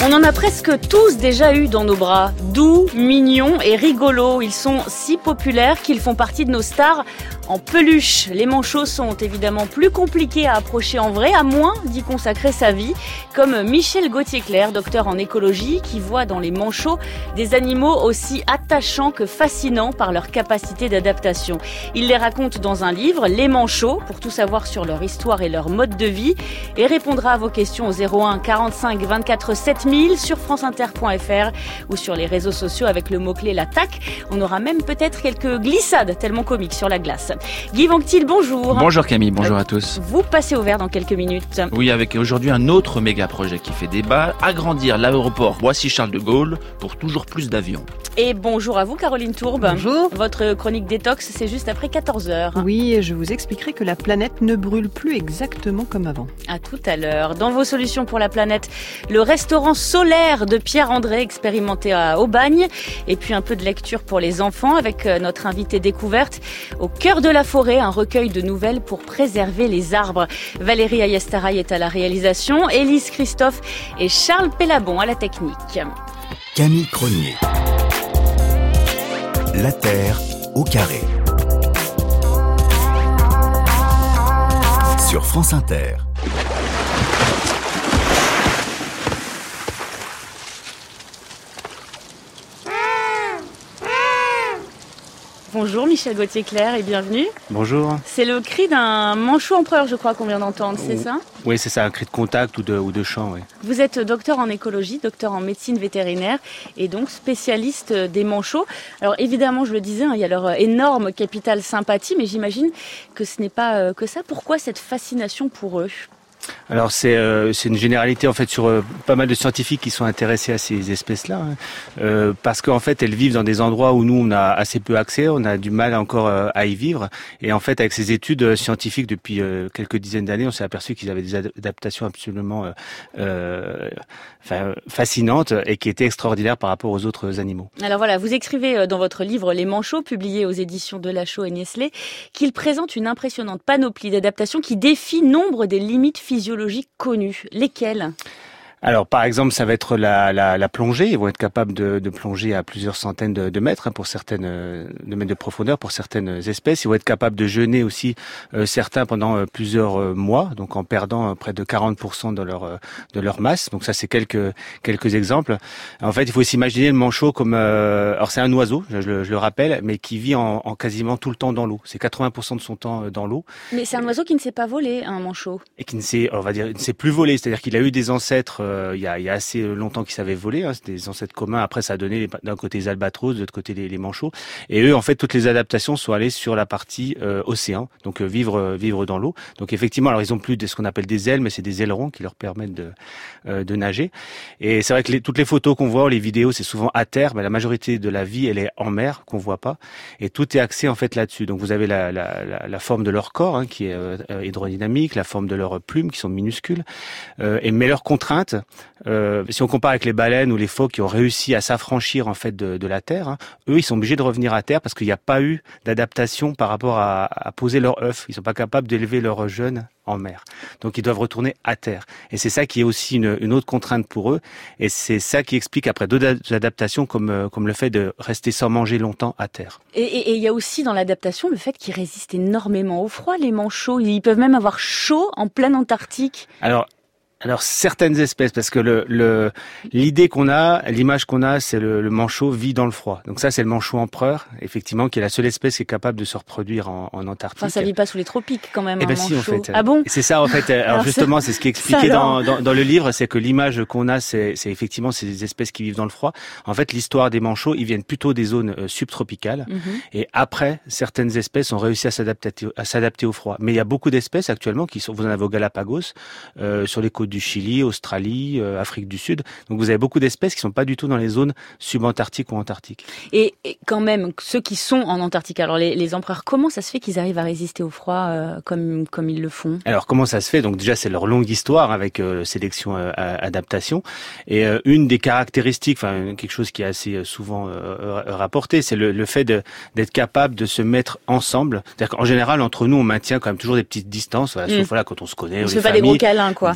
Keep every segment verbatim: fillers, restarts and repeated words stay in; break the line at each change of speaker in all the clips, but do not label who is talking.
On en a presque tous déjà eu dans nos bras. Doux, mignons et rigolos. Ils sont si populaires qu'ils font partie de nos stars en peluche. Les manchots sont évidemment plus compliqués à approcher en vrai, à moins d'y consacrer sa vie. Comme Michel Gauthier-Clerc, docteur en écologie, qui voit dans les manchots des animaux aussi attachants que fascinants par leur capacité d'adaptation. Il les raconte dans un livre, Les Manchots, pour tout savoir sur leur histoire et leur mode de vie, et répondra à vos questions au zéro un quarante-cinq vingt-quatre sept mille sur franceinter point fr ou sur les réseaux sociaux avec le mot-clé l'attaque. On aura même peut-être quelques glissades tellement comiques sur la glace. Guy Vanctil, bonjour.
Bonjour Camille, bonjour à tous.
Vous passez au vert dans quelques minutes.
Oui, avec aujourd'hui un autre méga projet qui fait débat, agrandir l'aéroport Roissy-Charles de Gaulle pour toujours plus d'avions.
Et bonjour à vous Caroline Tourbe.
Bonjour.
Votre chronique détox, c'est juste après quatorze heures.
Oui, et je vous expliquerai que la planète ne brûle plus exactement comme avant.
À tout à l'heure. Dans vos solutions pour la planète, le restaurant solaire de Pierre-André, expérimenté à Aubagne. Et puis un peu de lecture pour les enfants avec notre invité découverte. Au cœur de la forêt, un recueil de nouvelles pour préserver les arbres. Valérie Ayestaraï est à la réalisation, Élise Christophe et Charles Pellabon à la technique.
Camille Cronier. La Terre au carré. Sur France Inter.
Bonjour Michel Gauthier-Clerc et bienvenue.
Bonjour.
C'est le cri d'un manchot empereur, je crois qu'on vient d'entendre, c'est ça ?
Oui, c'est ça, un cri de contact ou de, ou de chant, oui.
Vous êtes docteur en écologie, docteur en médecine vétérinaire et donc spécialiste des manchots. Alors évidemment, je le disais, hein, il y a leur énorme capital sympathie, mais j'imagine que ce n'est pas que ça. Pourquoi cette fascination pour eux ?
Alors c'est euh, c'est une généralité en fait sur euh, pas mal de scientifiques qui sont intéressés à ces espèces-là, hein, euh, parce qu'en fait elles vivent dans des endroits où nous on a assez peu accès, on a du mal encore euh, à y vivre, et en fait avec ces études euh, scientifiques depuis euh, quelques dizaines d'années, on s'est aperçu qu'ils avaient des adaptations absolument euh, euh, enfin, fascinantes et qui étaient extraordinaires par rapport aux autres animaux.
Alors voilà, vous écrivez dans votre livre Les Manchots, publié aux éditions Delachaux et Nestlé, qu'il présente une impressionnante panoplie d'adaptations qui défie nombre des limites physiologiques connues. Lesquelles ?
Alors, par exemple, ça va être la, la, la plongée. Ils vont être capables de, de plonger à plusieurs centaines de, de mètres, hein, pour certaines de mètres de profondeur pour certaines espèces. Ils vont être capables de jeûner aussi, euh, certains pendant euh, plusieurs euh, mois, donc en perdant euh, près de quarante pour cent de leur euh, de leur masse. Donc ça, c'est quelques quelques exemples. En fait, il faut s'imaginer le manchot comme, euh, alors c'est un oiseau, je, je, je le rappelle, mais qui vit en, en quasiment tout le temps dans l'eau. C'est quatre-vingts pour cent de son temps dans l'eau.
Mais c'est un oiseau qui ne sait pas voler, un manchot.
Et qui ne sait, on va dire, ne sait plus voler. C'est-à-dire qu'il a eu des ancêtres. Euh, il, y a, il y a assez longtemps qu'ils savaient voler, hein, c'était des ancêtres communs. Après, ça a donné d'un côté les albatros, de l'autre côté les, les manchots. Et eux, en fait, toutes les adaptations sont allées sur la partie euh, océan, donc euh, vivre euh, vivre dans l'eau. Donc effectivement, alors ils ont plus de ce qu'on appelle des ailes, mais c'est des ailerons qui leur permettent de euh, de nager. Et c'est vrai que les, toutes les photos qu'on voit, les vidéos, c'est souvent à terre, mais la majorité de la vie, elle est en mer, qu'on voit pas. Et tout est axé en fait là-dessus. Donc vous avez la la, la, la forme de leur corps, hein, qui est euh, hydrodynamique, la forme de leurs plumes, qui sont minuscules, euh, et mais leurs contraintes. Euh, si on compare avec les baleines ou les phoques qui ont réussi à s'affranchir en fait de, de la terre, hein, eux ils sont obligés de revenir à terre parce qu'il n'y a pas eu d'adaptation par rapport à, à poser leurs œufs. Ils sont pas capables d'élever leurs jeunes en mer, donc ils doivent retourner à terre. Et c'est ça qui est aussi une, une autre contrainte pour eux. Et c'est ça qui explique après d'autres adaptations comme comme le fait de rester sans manger longtemps à terre.
Et il y a aussi dans l'adaptation le fait qu'ils résistent énormément au froid. Les manchots, ils peuvent même avoir chaud en pleine Antarctique.
Alors Alors certaines espèces, parce que le le l'idée qu'on a, l'image qu'on a, c'est le, le manchot vit dans le froid. Donc ça, c'est le manchot empereur, effectivement, qui est la seule espèce qui est capable de se reproduire en, en Antarctique.
Enfin, ça vit pas sous les tropiques quand même.
Eh ben
un
si,
manchot.
en fait.
Ah bon ?
C'est ça, en fait. Alors, alors justement, ça, c'est ce qui est expliqué dans, dans dans le livre, c'est que l'image qu'on a, c'est c'est effectivement ces espèces qui vivent dans le froid. En fait, l'histoire des manchots, ils viennent plutôt des zones euh, subtropicales. Mm-hmm. Et après, certaines espèces ont réussi à s'adapter à s'adapter au froid. Mais il y a beaucoup d'espèces actuellement qui sont, vous en avez au Galapagos, euh, sur les côtes du Chili, Australie. Australie, euh, Afrique du Sud. Donc vous avez beaucoup d'espèces qui sont pas du tout dans les zones subantarctiques ou antarctiques.
Et, et quand même, ceux qui sont en Antarctique, alors les, les empereurs, comment ça se fait qu'ils arrivent à résister au froid euh, comme comme ils le font ?
Alors comment ça se fait ? Donc déjà c'est leur longue histoire avec euh, sélection, euh, adaptation. Et euh, une des caractéristiques, enfin quelque chose qui est assez souvent euh, rapporté, c'est le, le fait de, d'être capable de se mettre ensemble. C'est-à-dire qu'en général entre nous on maintient quand même toujours des petites distances, voilà, mmh. sauf voilà quand on se connaît.
On
ou
se
les
fait pas
familles.
des gros câlins quoi.
Voilà,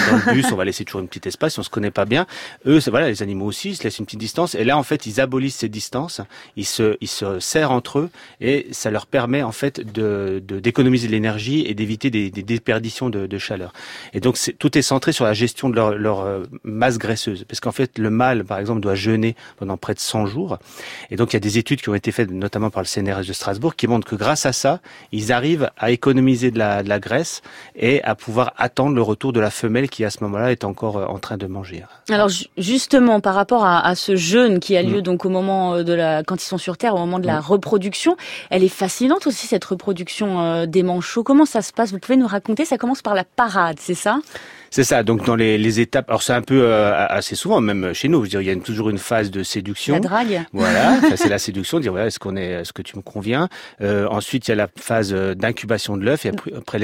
dans le bus, on va laisser toujours une petite espace, si on se connaît pas bien. Eux, c'est, voilà, les animaux aussi, ils se laissent une petite distance. Et là, en fait, ils abolissent ces distances, ils se, ils se serrent entre eux, et ça leur permet, en fait, de, de d'économiser de l'énergie et d'éviter des, des déperditions de, de chaleur. Et donc, c'est, tout est centré sur la gestion de leur, leur euh, masse graisseuse. Parce qu'en fait, le mâle, par exemple, doit jeûner pendant près de cent jours. Et donc, il y a des études qui ont été faites, notamment par le C N R S de Strasbourg, qui montrent que grâce à ça, ils arrivent à économiser de la, de la graisse et à pouvoir attendre le retour de la femelle qui, à ce moment-là, est encore en train de manger.
Alors, justement, par rapport à, à ce jeûne qui a lieu mmh. donc au moment de la, quand ils sont sur Terre, au moment de la mmh. reproduction, elle est fascinante aussi, cette reproduction euh, des manchots. Comment ça se passe? Vous pouvez nous raconter? Ça commence par la parade, c'est ça?
C'est ça. Donc dans les, les étapes, alors c'est un peu euh, assez souvent, même chez nous, je veux dire, il y a une, toujours une phase de séduction.
La drague.
Voilà, ça, c'est la séduction, dire voilà, est-ce qu'on est, est-ce que tu me conviens. Euh, ensuite, il y a la phase d'incubation de l'œuf et après, après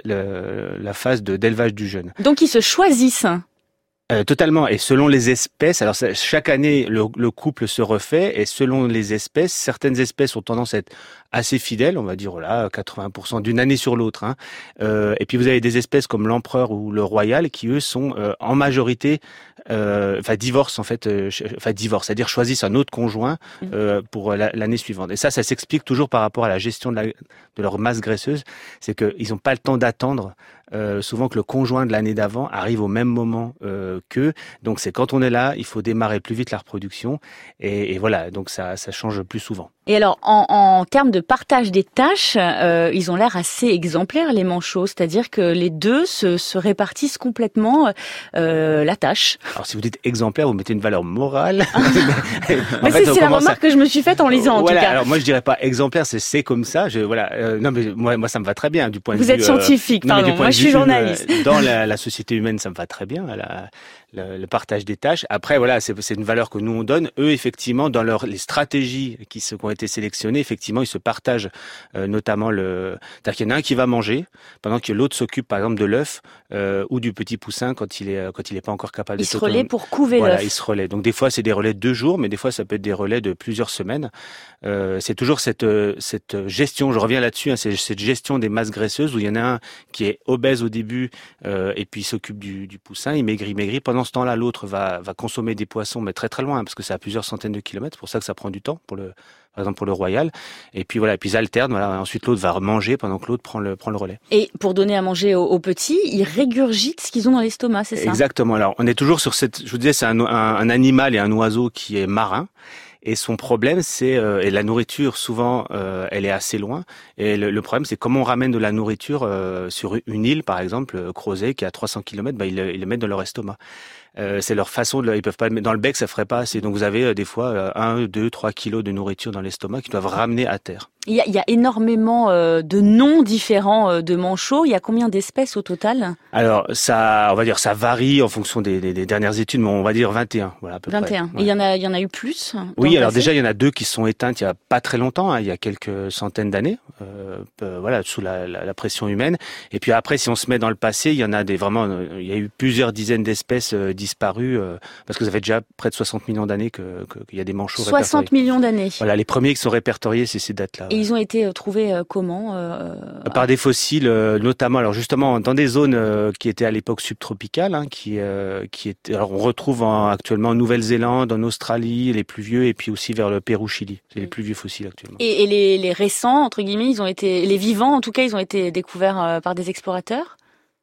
le, la phase de d'élevage du jeune.
Donc ils se choisissent.
Euh, totalement. Et selon les espèces, alors ça, chaque année, le, le couple se refait. Et selon les espèces, certaines espèces ont tendance à être assez fidèles, on va dire voilà, quatre-vingts pour cent d'une année sur l'autre. Hein. Euh, et puis vous avez des espèces comme l'empereur ou le royal qui eux sont euh, en majorité, euh, enfin divorcent en fait, euh, enfin divorcent, c'est-à-dire choisissent un autre conjoint euh, pour la, l'année suivante. Et ça, ça s'explique toujours par rapport à la gestion de, la, de leur masse graisseuse, c'est qu'ils n'ont pas le temps d'attendre. Euh, souvent que le conjoint de l'année d'avant arrive au même moment euh, qu'eux. Donc c'est quand on est là, il faut démarrer plus vite la reproduction. Et, et voilà, donc ça, ça change plus souvent.
Et alors, en, en termes de partage des tâches, euh, ils ont l'air assez exemplaires, les manchots. C'est-à-dire que les deux se, se répartissent complètement euh, la tâche.
Alors, si vous dites exemplaire, vous mettez une valeur morale.
mais fait, c'est, c'est la remarque à... que je me suis faite en lisant, en
voilà,
tout cas.
Alors, moi, je dirais pas exemplaire, c'est c'est comme ça. Je, voilà. Euh, non, mais moi, moi, ça me va très bien du point
vous
de vue.
Vous êtes scientifique,
euh,
pardon.
Non,
moi, je suis journaliste.
Humain, dans la, la société humaine, ça me va très bien. La, Le, le partage des tâches. Après, voilà, c'est, c'est une valeur que nous on donne. Eux, effectivement, dans leur les stratégies qui, se, qui ont été sélectionnées, effectivement, ils se partagent, euh, notamment le. C'est-à-dire qu'il y en a un qui va manger pendant que l'autre s'occupe, par exemple, de l'œuf euh, ou du petit poussin quand il est quand il est pas encore capable.
Il
de
se relaie pour couver
voilà,
l'œuf.
Il se relaie. Donc des fois, c'est des relais de deux jours, mais des fois, ça peut être des relais de plusieurs semaines. Euh, c'est toujours cette cette gestion. Je reviens là-dessus. Hein, c'est cette gestion des masses graisseuses où il y en a un qui est obèse au début euh, et puis il s'occupe du, du poussin, il maigrit, maigrit. Pendant ce temps-là, l'autre va, va consommer des poissons, mais très très loin, parce que c'est à plusieurs centaines de kilomètres. C'est pour ça que ça prend du temps, pour le, par exemple pour le royal. Et puis voilà, et puis ils alternent. Voilà. Ensuite, l'autre va manger pendant que l'autre prend le, prend le relais.
Et pour donner à manger aux, aux petits, ils régurgitent ce qu'ils ont dans l'estomac, c'est ça?
Exactement. Alors, on est toujours sur cette. Je vous disais, c'est un, un, un animal et un oiseau qui est marin. Et son problème, c'est euh, et la nourriture, souvent, euh, elle est assez loin. Et le, le problème, c'est comment on ramène de la nourriture euh, sur une île, par exemple, euh, Crozet, qui est à trois cents kilomètres, bah, ils, ils le mettent dans leur estomac. Euh, c'est leur façon de, ils peuvent pas le mettre dans le bec, ça ferait pas assez. Donc vous avez euh, des fois euh, un, deux, trois kilos de nourriture dans l'estomac qu'ils doivent ramener à terre.
Il y a, il y a énormément euh, de noms différents euh, de manchots. Il y a combien d'espèces au total?
Alors ça, on va dire, ça varie en fonction des, des, des dernières études, mais on va dire vingt et un, voilà à peu
vingt et un.
près.
Et il y en a, il y en a eu plus?
Oui, alors déjà il y en a deux qui sont éteintes il y a pas très longtemps, hein, il y a quelques centaines d'années, euh, euh, voilà, sous la, la, la pression humaine. Et puis après, si on se met dans le passé, il y en a des vraiment, euh, il y a eu plusieurs dizaines d'espèces euh, disparues. Euh, Parce que ça fait déjà près de soixante millions d'années que, que, qu'il y a des manchots répertoriés.
soixante millions d'années.
Voilà, les premiers qui sont répertoriés, c'est ces dates-là.
Et ouais. Ils ont été trouvés euh, comment euh,
Par des fossiles, euh, notamment, alors justement, dans des zones euh, qui étaient à l'époque subtropicales, hein, qui, euh, qui étaient, alors on retrouve en, actuellement en Nouvelle-Zélande, en Australie, les plus vieux, et puis aussi vers le Pérou, Chili. C'est les plus vieux fossiles actuellement.
Et, et les, les récents, entre guillemets, ils ont été, les vivants, en tout cas, ils ont été découverts euh, par des explorateurs?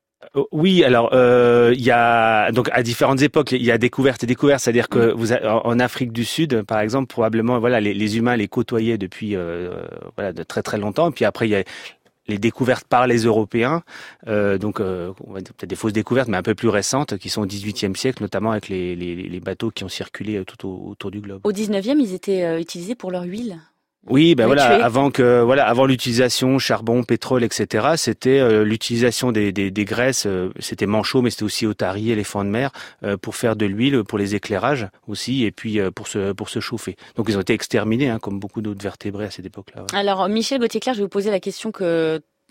Oui, alors euh, il y a donc à différentes époques il y a découverte et découverte, c'est-à-dire que vous avez, en Afrique du Sud par exemple probablement voilà les, les humains les côtoyaient depuis euh, voilà de très très longtemps, et puis après il y a les découvertes par les Européens, euh, donc euh, on va dire peut-être des fausses découvertes mais un peu plus récentes qui sont au dix-huitième siècle, notamment avec les, les, les bateaux qui ont circulé tout au, autour du globe.
Au dix-neuvième, ils étaient euh, utilisés pour leur huile.
Oui, ben voilà,
tuer.
avant que voilà, avant l'utilisation charbon, pétrole, et cetera. C'était euh, l'utilisation des, des, des graisses. Euh, c'était manchot, mais c'était aussi otaries, éléphants de mer, euh, pour faire de l'huile, pour les éclairages aussi, et puis euh, pour se pour se chauffer. Donc ils ont été exterminés, hein, comme beaucoup d'autres vertébrés à cette époque-là. Ouais.
Alors Michel Gauthier-Clair, je vais vous poser la question que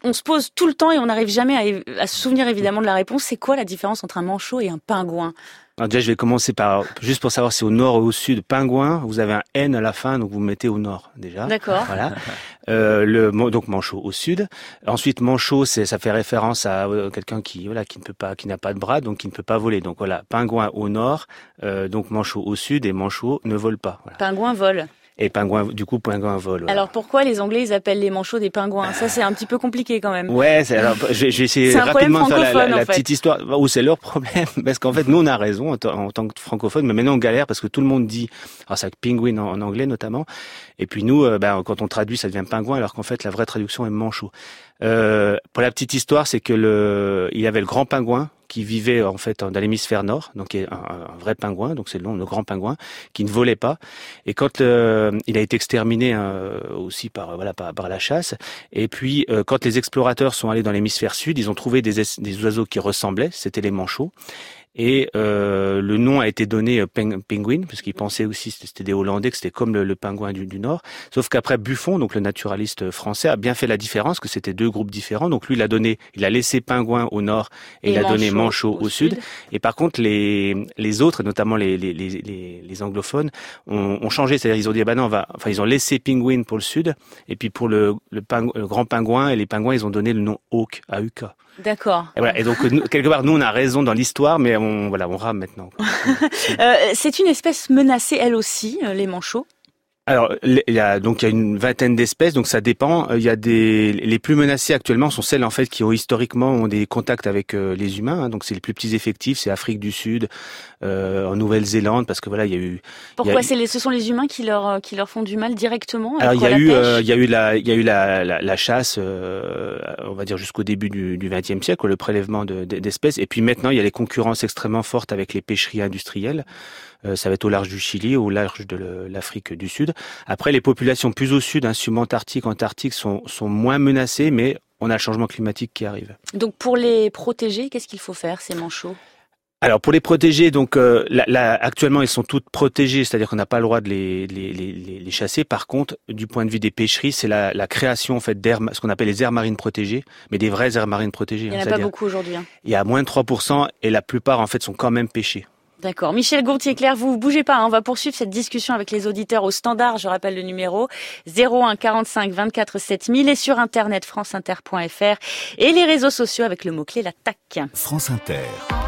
on se pose tout le temps et on n'arrive jamais à, à se souvenir évidemment de la réponse. C'est quoi la différence entre un manchot et un pingouin ?
Alors déjà, je vais commencer par, juste pour savoir si au nord ou au sud, pingouin, vous avez un N à la fin, donc vous mettez au nord, déjà.
D'accord.
Voilà. Euh, le, donc manchot au sud. Ensuite, manchot, c'est, ça fait référence à euh, quelqu'un qui, voilà, qui ne peut pas, qui n'a pas de bras, donc qui ne peut pas voler. Donc voilà, pingouin au nord, euh, donc manchot au sud, et manchot ne vole pas. Voilà.
Pingouin vole.
Et pingouin, du coup, pingouin vole. Voilà.
Alors pourquoi les Anglais ils appellent les manchots des pingouins ? Ça c'est un petit peu compliqué quand même.
Ouais, c'est, alors, je, je vais essayer rapidement de faire la, la, la petite histoire. Où c'est leur problème, parce qu'en fait, nous on a raison en, t- en tant que francophone, mais maintenant on galère parce que tout le monde dit, alors c'est penguin en, en anglais notamment, et puis nous, euh, ben, quand on traduit, ça devient pingouin, alors qu'en fait la vraie traduction est manchot. Euh, pour la petite histoire, c'est que le, il y avait le grand pingouin qui vivait en fait dans l'hémisphère nord, donc un, un vrai pingouin, donc c'est le nom, le grand pingouin, qui ne volait pas. Et quand euh, il a été exterminé euh, aussi par voilà par, par la chasse, et puis euh, quand les explorateurs sont allés dans l'hémisphère sud, ils ont trouvé des, des oiseaux qui ressemblaient, c'était les manchots. Et euh, le nom a été donné peng, penguin, parce qu'ils pensaient aussi que c'était des Hollandais, que c'était comme le, le pingouin du, du Nord. Sauf qu'après Buffon, donc le naturaliste français, a bien fait la différence, que c'était deux groupes différents. Donc lui, il a donné, il a laissé pingouin au Nord et, et il a donné manchot au, au sud. sud. Et par contre, les les autres, notamment les les les, les anglophones, ont, ont changé. C'est-à-dire ils ont dit, bah non, on va, enfin ils ont laissé penguin pour le sud, et puis pour le le, pingou, le grand pingouin et les pingouins, ils ont donné le nom hawk, A U K.
D'accord.
Et voilà. Et donc nous, quelque part, nous on a raison dans l'histoire, mais on voilà, on rame maintenant.
euh, c'est une espèce menacée, elle aussi, les manchots.
Alors, il y a donc il y a une vingtaine d'espèces, donc ça dépend. Il y a des les plus menacées actuellement sont celles en fait qui ont historiquement ont des contacts avec euh, les humains. Hein, donc c'est les plus petits effectifs, c'est Afrique du Sud, euh, en Nouvelle-Zélande, parce que voilà il y a eu.
Pourquoi
y a,
c'est les, ce sont les humains qui leur qui leur font du mal directement?
Alors il y a eu euh, il y a eu la il y a eu la la, la chasse, euh, on va dire jusqu'au début du du vingtième siècle, le prélèvement de, de, d'espèces. Et puis maintenant il y a les concurrences extrêmement fortes avec les pêcheries industrielles. Euh, ça va être au large du Chili, au large de le, l'Afrique du Sud. Après, les populations plus au sud, hein, subantarctique, antarctique, sont, sont moins menacées, mais on a le changement climatique qui arrive.
Donc, pour les protéger, qu'est-ce qu'il faut faire, ces manchots ?
Alors pour les protéger, donc euh, là, là, actuellement, ils sont toutes protégées, c'est-à-dire qu'on n'a pas le droit de les, les, les, les chasser. Par contre, du point de vue des pêcheries, c'est la, la création en fait d'aires, ce qu'on appelle les aires marines protégées, mais des vraies aires marines protégées.
Il n'y en
hein,
a pas beaucoup aujourd'hui. Hein.
Il y a moins de trois pour cent et la plupart en fait sont quand même pêchées.
D'accord. Michel Gourtier-Claire, vous ne bougez pas, hein. On va poursuivre cette discussion avec les auditeurs au standard. Je rappelle le numéro zéro un quarante-cinq vingt-quatre sept mille et sur internet franceinter point f r et les réseaux sociaux avec le mot-clé la T A C.
France Inter.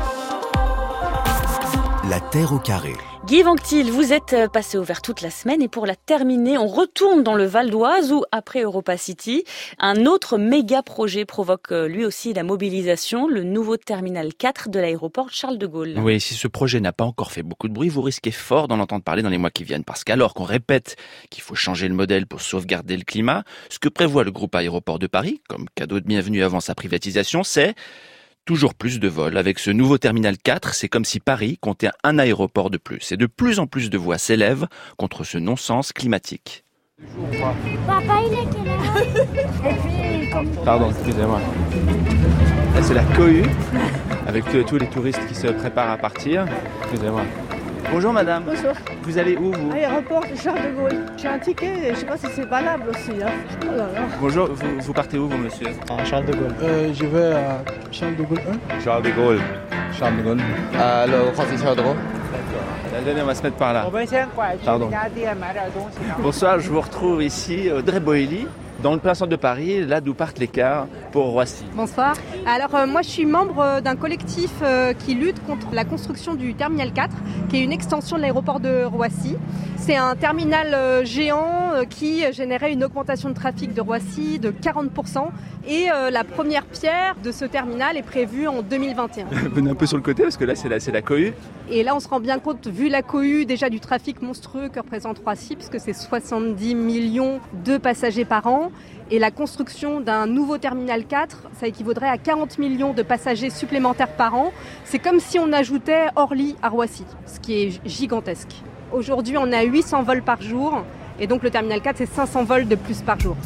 La Terre au carré.
Guy Vanctil, vous êtes passé au vert toute la semaine et pour la terminer, on retourne dans le Val d'Oise où, après Europa City, un autre méga projet provoque lui aussi la mobilisation, le nouveau terminal quatre de l'aéroport Charles de Gaulle.
Oui, si ce projet n'a pas encore fait beaucoup de bruit, vous risquez fort d'en entendre parler dans les mois qui viennent. Parce qu'alors qu'on répète qu'il faut changer le modèle pour sauvegarder le climat, ce que prévoit le groupe Aéroport de Paris, comme cadeau de bienvenue avant sa privatisation, c'est toujours plus de vols. Avec ce nouveau terminal quatre, c'est comme si Paris comptait un aéroport de plus. Et de plus en plus de voix s'élèvent contre ce non-sens climatique.
Papa, il est quelle heure? Et puis, comme...
Pardon, excusez-moi. Là, c'est la cohue, avec tous les touristes qui se préparent à partir. Excusez-moi. Bonjour madame.
Bonjour.
Vous allez où vous?
Aéroport de Charles de Gaulle. J'ai un ticket, je ne sais pas si c'est valable aussi. Hein. Oh là là.
Bonjour, vous, vous partez où vous monsieur?
À Charles de Gaulle. Euh, je vais à Charles de Gaulle un.
Charles de Gaulle.
Charles de Gaulle.
À l'aéroport de Charles de Gaulle. D'accord. Allez, on va se mettre par là. Pardon. Bonsoir, je vous retrouve ici, Audrey Boilly, dans le plein centre de Paris, là d'où partent les cars pour Roissy.
Bonsoir. Alors euh, moi je suis membre d'un collectif euh, qui lutte contre la construction du terminal quatre, qui est une extension de l'aéroport de Roissy. C'est un terminal euh, géant euh, qui générait une augmentation de trafic de Roissy de quarante pour cent et euh, la première pierre de ce terminal est prévue en deux mille vingt et un.
Venez un peu sur le côté parce que là c'est la, c'est la cohue.
Et là on se rend bien compte, vu la cohue déjà du trafic monstrueux que représente Roissy, puisque c'est soixante-dix millions de passagers par an. Et la construction d'un nouveau terminal quatre, ça équivaudrait à quarante millions de passagers supplémentaires par an. C'est comme si on ajoutait Orly à Roissy, ce qui est gigantesque. Aujourd'hui, on a huit cents vols par jour. Et donc le terminal quatre, c'est cinq cents vols de plus par jour.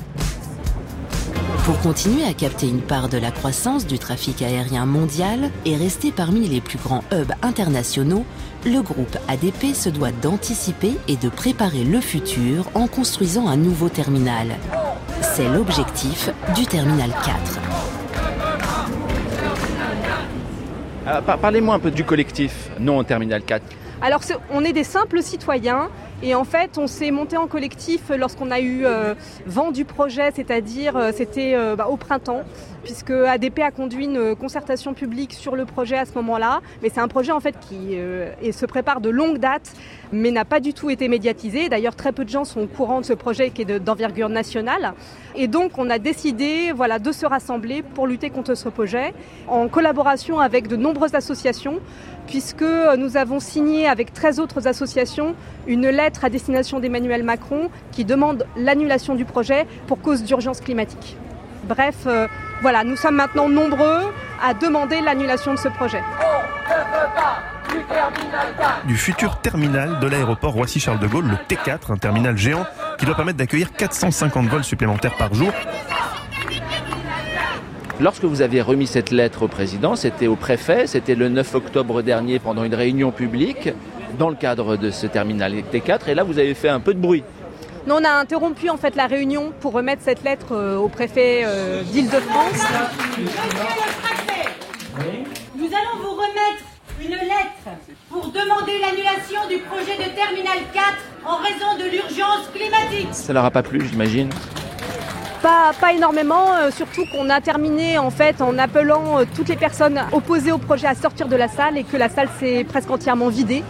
Pour continuer à capter une part de la croissance du trafic aérien mondial et rester parmi les plus grands hubs internationaux, le groupe A D P se doit d'anticiper et de préparer le futur en construisant un nouveau terminal. C'est l'objectif du terminal quatre.
Euh, parlez-moi un peu du collectif Non au terminal quatre.
Alors, c'est, on est des simples citoyens et en fait, on s'est monté en collectif lorsqu'on a eu euh, vent du projet, c'est-à-dire euh, c'était euh, bah, au printemps, puisque A D P a conduit une concertation publique sur le projet à ce moment-là. Mais c'est un projet en fait qui euh, et se prépare de longue date, mais n'a pas du tout été médiatisé. D'ailleurs, très peu de gens sont au courant de ce projet qui est de, d'envergure nationale. Et donc, on a décidé voilà, de se rassembler pour lutter contre ce projet, en collaboration avec de nombreuses associations, puisque nous avons signé avec treize autres associations une lettre à destination d'Emmanuel Macron qui demande l'annulation du projet pour cause d'urgence climatique. Bref, euh, voilà, nous sommes maintenant nombreux à demander l'annulation de ce projet.
Du futur terminal de l'aéroport Roissy-Charles de Gaulle, le T quatre, un terminal géant qui doit permettre d'accueillir quatre cent cinquante vols supplémentaires par jour.
Lorsque vous aviez remis cette lettre au président, c'était au préfet, c'était le neuf octobre dernier pendant une réunion publique dans le cadre de ce terminal T quatre, et là vous avez fait un peu de bruit.
Nous, on a interrompu en fait la réunion pour remettre cette lettre euh, au préfet euh, d'Île-de-France.
Monsieur le préfet, nous allons vous remettre une lettre pour demander l'annulation du projet de terminal quatre en raison de l'urgence climatique.
Ça leur a pas plu, j'imagine?
Pas, pas énormément, euh, surtout qu'on a terminé en fait en appelant euh, toutes les personnes opposées au projet à sortir de la salle et que la salle s'est presque entièrement vidée.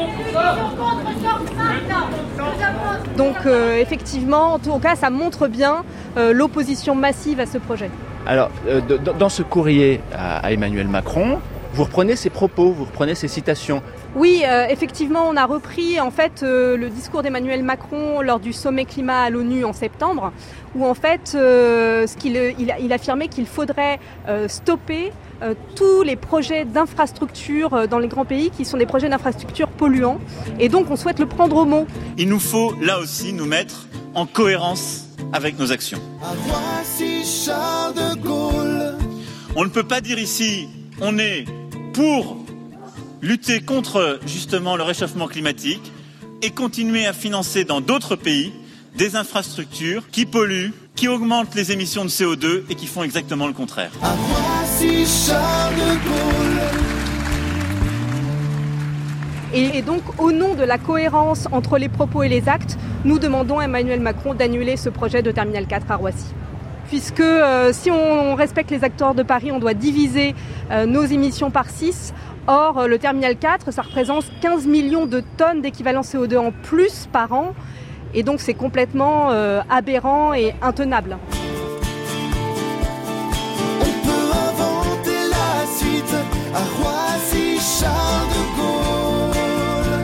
Donc euh, effectivement, en tout cas, ça montre bien euh, l'opposition massive à ce projet.
Alors, euh, de, dans ce courrier à, à Emmanuel Macron, vous reprenez ses propos, vous reprenez ses citations.
Oui, euh, effectivement, on a repris en fait euh, le discours d'Emmanuel Macron lors du sommet climat à l'ONU en septembre, où en fait, euh, ce qu'il il, il affirmait qu'il faudrait euh, stopper euh, tous les projets d'infrastructures euh, dans les grands pays qui sont des projets d'infrastructures polluants, et donc on souhaite le prendre au mot.
Il nous faut là aussi nous mettre en cohérence avec nos actions.
À Roissy, Charles de Gaulle.
On ne peut pas dire ici, on est pour lutter contre justement le réchauffement climatique et continuer à financer dans d'autres pays des infrastructures qui polluent, qui augmentent les émissions de C O deux et qui font exactement le contraire.
À Roissy, Charles de Gaulle.
Et, et donc, au nom de la cohérence entre les propos et les actes, nous demandons à Emmanuel Macron d'annuler ce projet de terminal quatre à Roissy. Puisque euh, si on respecte les acteurs de Paris, on doit diviser euh, nos émissions par six. Or, le terminal quatre, ça représente quinze millions de tonnes d'équivalent C O deux en plus par an. Et donc, c'est complètement euh, aberrant et intenable.
On peut inventer la suite à Roissy, Charles de Gaulle.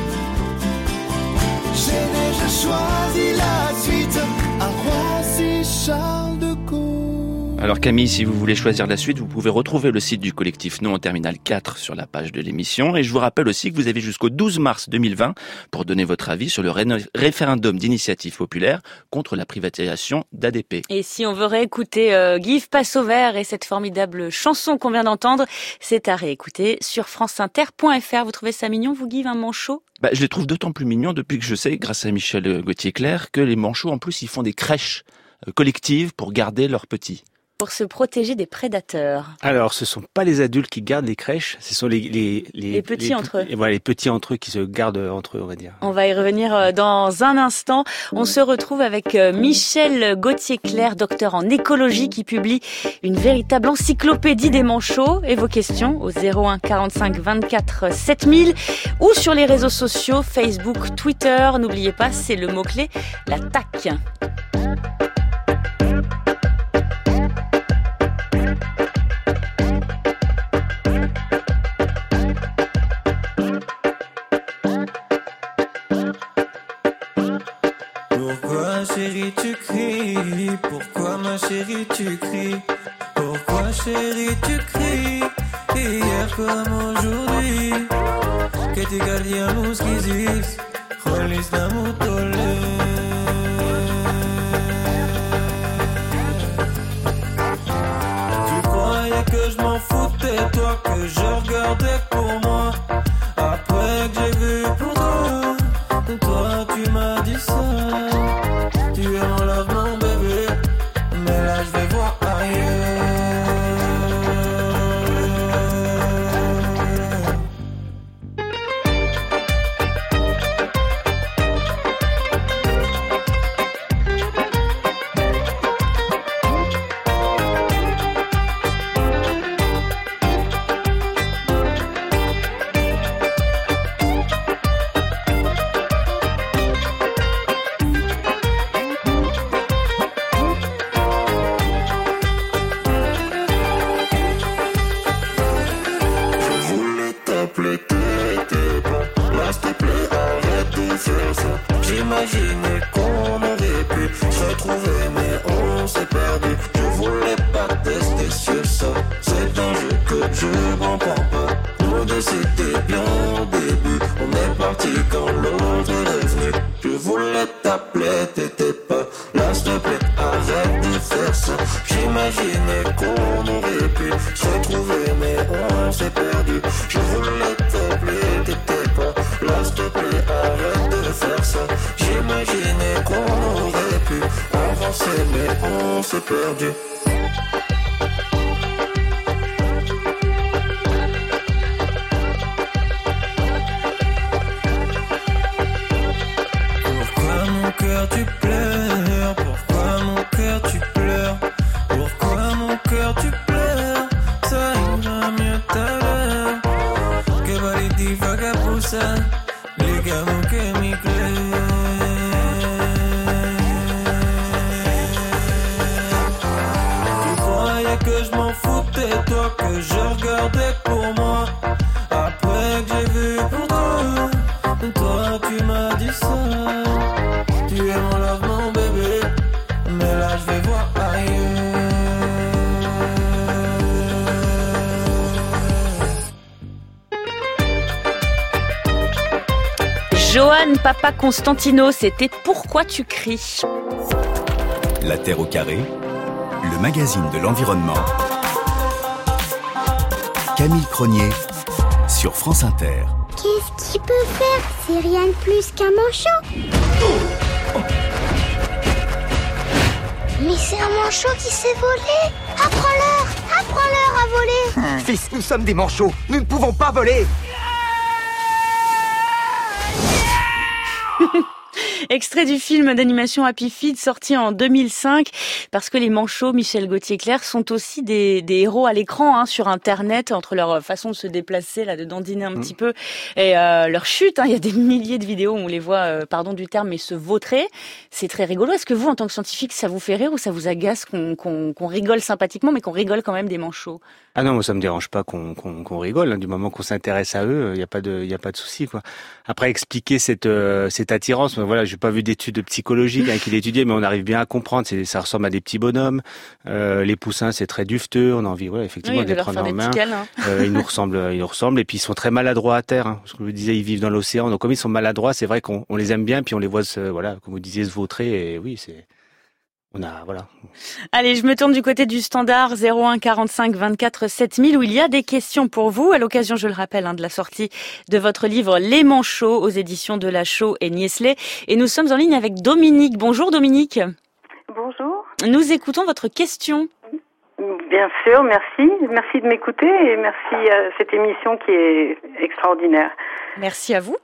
J'ai déjà choisi la suite à Roissy, Charles de Gaulle.
Alors Camille, si vous voulez choisir la suite, vous pouvez retrouver le site du collectif Non au terminal quatre sur la page de l'émission. Et je vous rappelle aussi que vous avez jusqu'au douze mars deux mille vingt pour donner votre avis sur le ré- référendum d'initiative populaire contre la privatisation d'A D P.
Et si on veut réécouter euh, Guy Passover et cette formidable chanson qu'on vient d'entendre, c'est à réécouter sur franceinter point f r. Vous trouvez ça mignon, vous Guy, un manchot?
Bah, je les trouve d'autant plus mignons depuis que je sais, grâce à Michel Gauthier-Clerc, que les manchots, en plus, ils font des crèches euh, collectives pour garder leurs petits.
Pour se protéger des prédateurs.
Alors, ce sont pas les adultes qui gardent les crèches, ce sont les les les,
les petits les, entre eux.
Et voilà, les petits entre eux qui se gardent entre eux, on va dire.
On va y revenir dans un instant. On se retrouve avec Michel Gauthier-Clerc, docteur en écologie, qui publie une véritable encyclopédie des manchots. Et vos questions au zéro un quarante-cinq vingt-quatre sept mille ou sur les réseaux sociaux Facebook, Twitter. N'oubliez pas, c'est le mot-clé, la T A C.
Pourquoi chérie tu cries? Pourquoi ma chérie tu cries? Pourquoi chérie tu cries? Hier comme aujourd'hui que tu gardiamos quizis Jolis namutole. Tu croyais que je m'en foutais, toi que je regardais pour moi. Après que j'ai vu pour toi, toi tu m'as dit ça. Tu es mon love mon bébé, J'imaginais qu'on aurait pu se retrouver, mais on s'est perdu. Je voulais pas tester sur ça, c'est un jeu que je comprends pas. Nous deux c'était bien au début, on est parti quand l'autre est revenu. Je voulais t'appeler, t'étais pas là, s'il te plaît, arrête de faire ça. J'imaginais qu'on aurait pu se retrouver, mais on s'est perdu. Je voulais t'appeler, t'étais pas là, s'il te plaît, arrête de faire ça. J'imaginais qu'on aurait pu avancer, mais on s'est perdu. Pourquoi mon cœur tu pleures? Pourquoi mon cœur tu pleures? Pourquoi mon cœur tu pleures? Ça ira mieux tout à l'heure. Que validi vagabusa, ligamo que mi Tu croyais que je m'en foutais, toi que je regardais pour moi. Après que j'ai vu pour toi, toi tu m'as dit ça. Tu es mon love, mon bébé, mais là je vais voir ailleurs.
Johan Papa Constantino, c'était Pourquoi tu cries?
La Terre au carré, le magazine de l'environnement. Camille Cronier sur France Inter.
Qu'est-ce qu'il peut faire? C'est rien de plus qu'un manchot. Mais c'est un manchot qui s'est volé. Apprends-leur, apprends-leur à voler.
Hum, fils, nous sommes des manchots, nous ne pouvons pas voler.
Extrait du film d'animation Happy Feet sorti en deux mille cinq, parce que les manchots, Michel Gauthier-Clerc, sont aussi des, des héros à l'écran, hein, sur Internet, entre leur façon de se déplacer, là, de dandiner un mmh. petit peu, et euh, leur chute. Hein, il y a des milliers de vidéos où on les voit, euh, pardon du terme, mais se vautrer. C'est très rigolo. Est-ce que vous, en tant que scientifique, ça vous fait rire ou ça vous agace qu'on, qu'on, qu'on rigole sympathiquement, mais qu'on rigole quand même des manchots?
Ah non, moi ça me dérange pas qu'on, qu'on, qu'on rigole. Hein, du moment qu'on s'intéresse à eux, il y a pas de, il y a pas de souci, quoi. Après, expliquer cette, euh, cette attirance, voilà, j'ai pas vu d'études psychologiques hein, qui l'étudiaient, mais on arrive bien à comprendre. C'est, ça ressemble à des petits bonhommes. Euh, les poussins, c'est très dufteux. On a envie, voilà, effectivement, oui, de les prendre en main. Hein. Euh, ils nous ressemblent, ils nous ressemblent, et puis ils sont très maladroits à terre. Hein. Ce que je vous disais, ils vivent dans l'océan, donc comme ils sont maladroits, c'est vrai qu'on on les aime bien, puis on les voit, se, voilà, comme vous disiez, se vautrer. Et oui, c'est. On a, voilà.
Allez, je me tourne du côté du standard zéro un quarante-cinq vingt-quatre sept mille où il y a des questions pour vous à l'occasion, je le rappelle, hein, de la sortie de votre livre Les Manchots aux éditions de Lachaud et Niestlé. Et nous sommes en ligne avec Dominique. Bonjour Dominique.
Bonjour.
Nous écoutons votre question.
Bien sûr, merci. Merci de m'écouter et merci à cette émission qui est extraordinaire.
Merci à vous.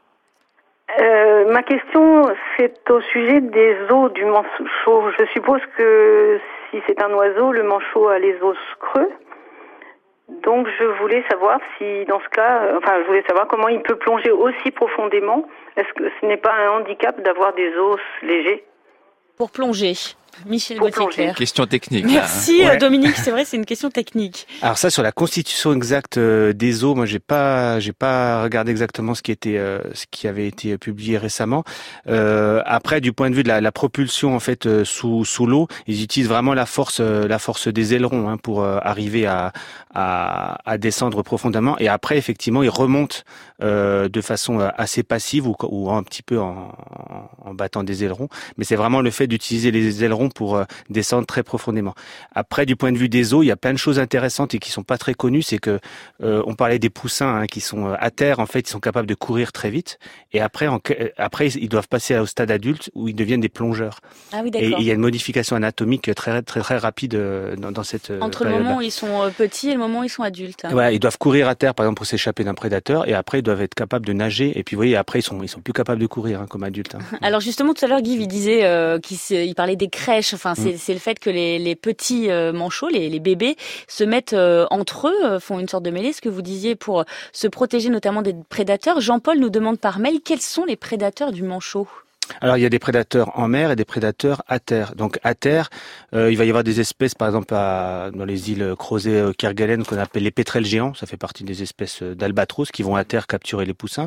Euh, ma question, c'est au sujet des os du manchot. Je suppose que si c'est un oiseau, le manchot a les os creux. Donc je voulais savoir si, dans ce cas, euh, enfin je voulais savoir comment il peut plonger aussi profondément. Est-ce que ce n'est pas un handicap d'avoir des os légers?
Pour plonger. Michel Gauthier-Clerc.
Question technique.
Merci
là, hein. ouais.
Dominique, c'est vrai, c'est une question technique.
Alors ça, sur la constitution exacte des os, moi j'ai pas, j'ai pas regardé exactement ce qui était, euh, ce qui avait été publié récemment. Euh, après, du point de vue de la, la propulsion en fait euh, sous sous l'eau, ils utilisent vraiment la force, euh, la force des ailerons hein, pour euh, arriver à, à à descendre profondément. Et après, effectivement, ils remontent euh, de façon assez passive ou, ou un petit peu en, en battant des ailerons. Mais c'est vraiment le fait d'utiliser les ailerons pour euh, descendre très profondément. Après, du point de vue des eaux, il y a plein de choses intéressantes et qui sont pas très connues. C'est que euh, on parlait des poussins hein, qui sont euh, à terre. En fait, ils sont capables de courir très vite. Et après, en, après, ils doivent passer au stade adulte où ils deviennent des plongeurs.
Ah oui, d'accord.
Et il y a une modification anatomique très très très rapide euh, dans, dans cette
entre le moment où ils sont petits et le moment où ils sont adultes. Hein.
Ouais, ils doivent courir à terre, par exemple, pour s'échapper d'un prédateur, et après ils doivent être capables de nager. Et puis, vous voyez, après ils sont ils sont plus capables de courir hein, comme adultes. Hein.
Alors justement, tout à l'heure, Guy, il disait euh, qu'il se, il parlait des crêpes. Enfin, c'est, mmh. c'est le fait que les, les petits euh, manchots, les, les bébés, se mettent euh, entre eux, euh, font une sorte de mêlée, ce que vous disiez, pour euh, se protéger notamment des prédateurs. Jean-Paul nous demande par mail quels sont les prédateurs du manchot.
Alors il y a des prédateurs en mer et des prédateurs à terre. Donc à terre, euh, il va y avoir des espèces, par exemple à, dans les îles Crozet, euh, Kerguelen, qu'on appelle les pétrels géants. Ça fait partie des espèces d'albatros qui vont à terre capturer les poussins.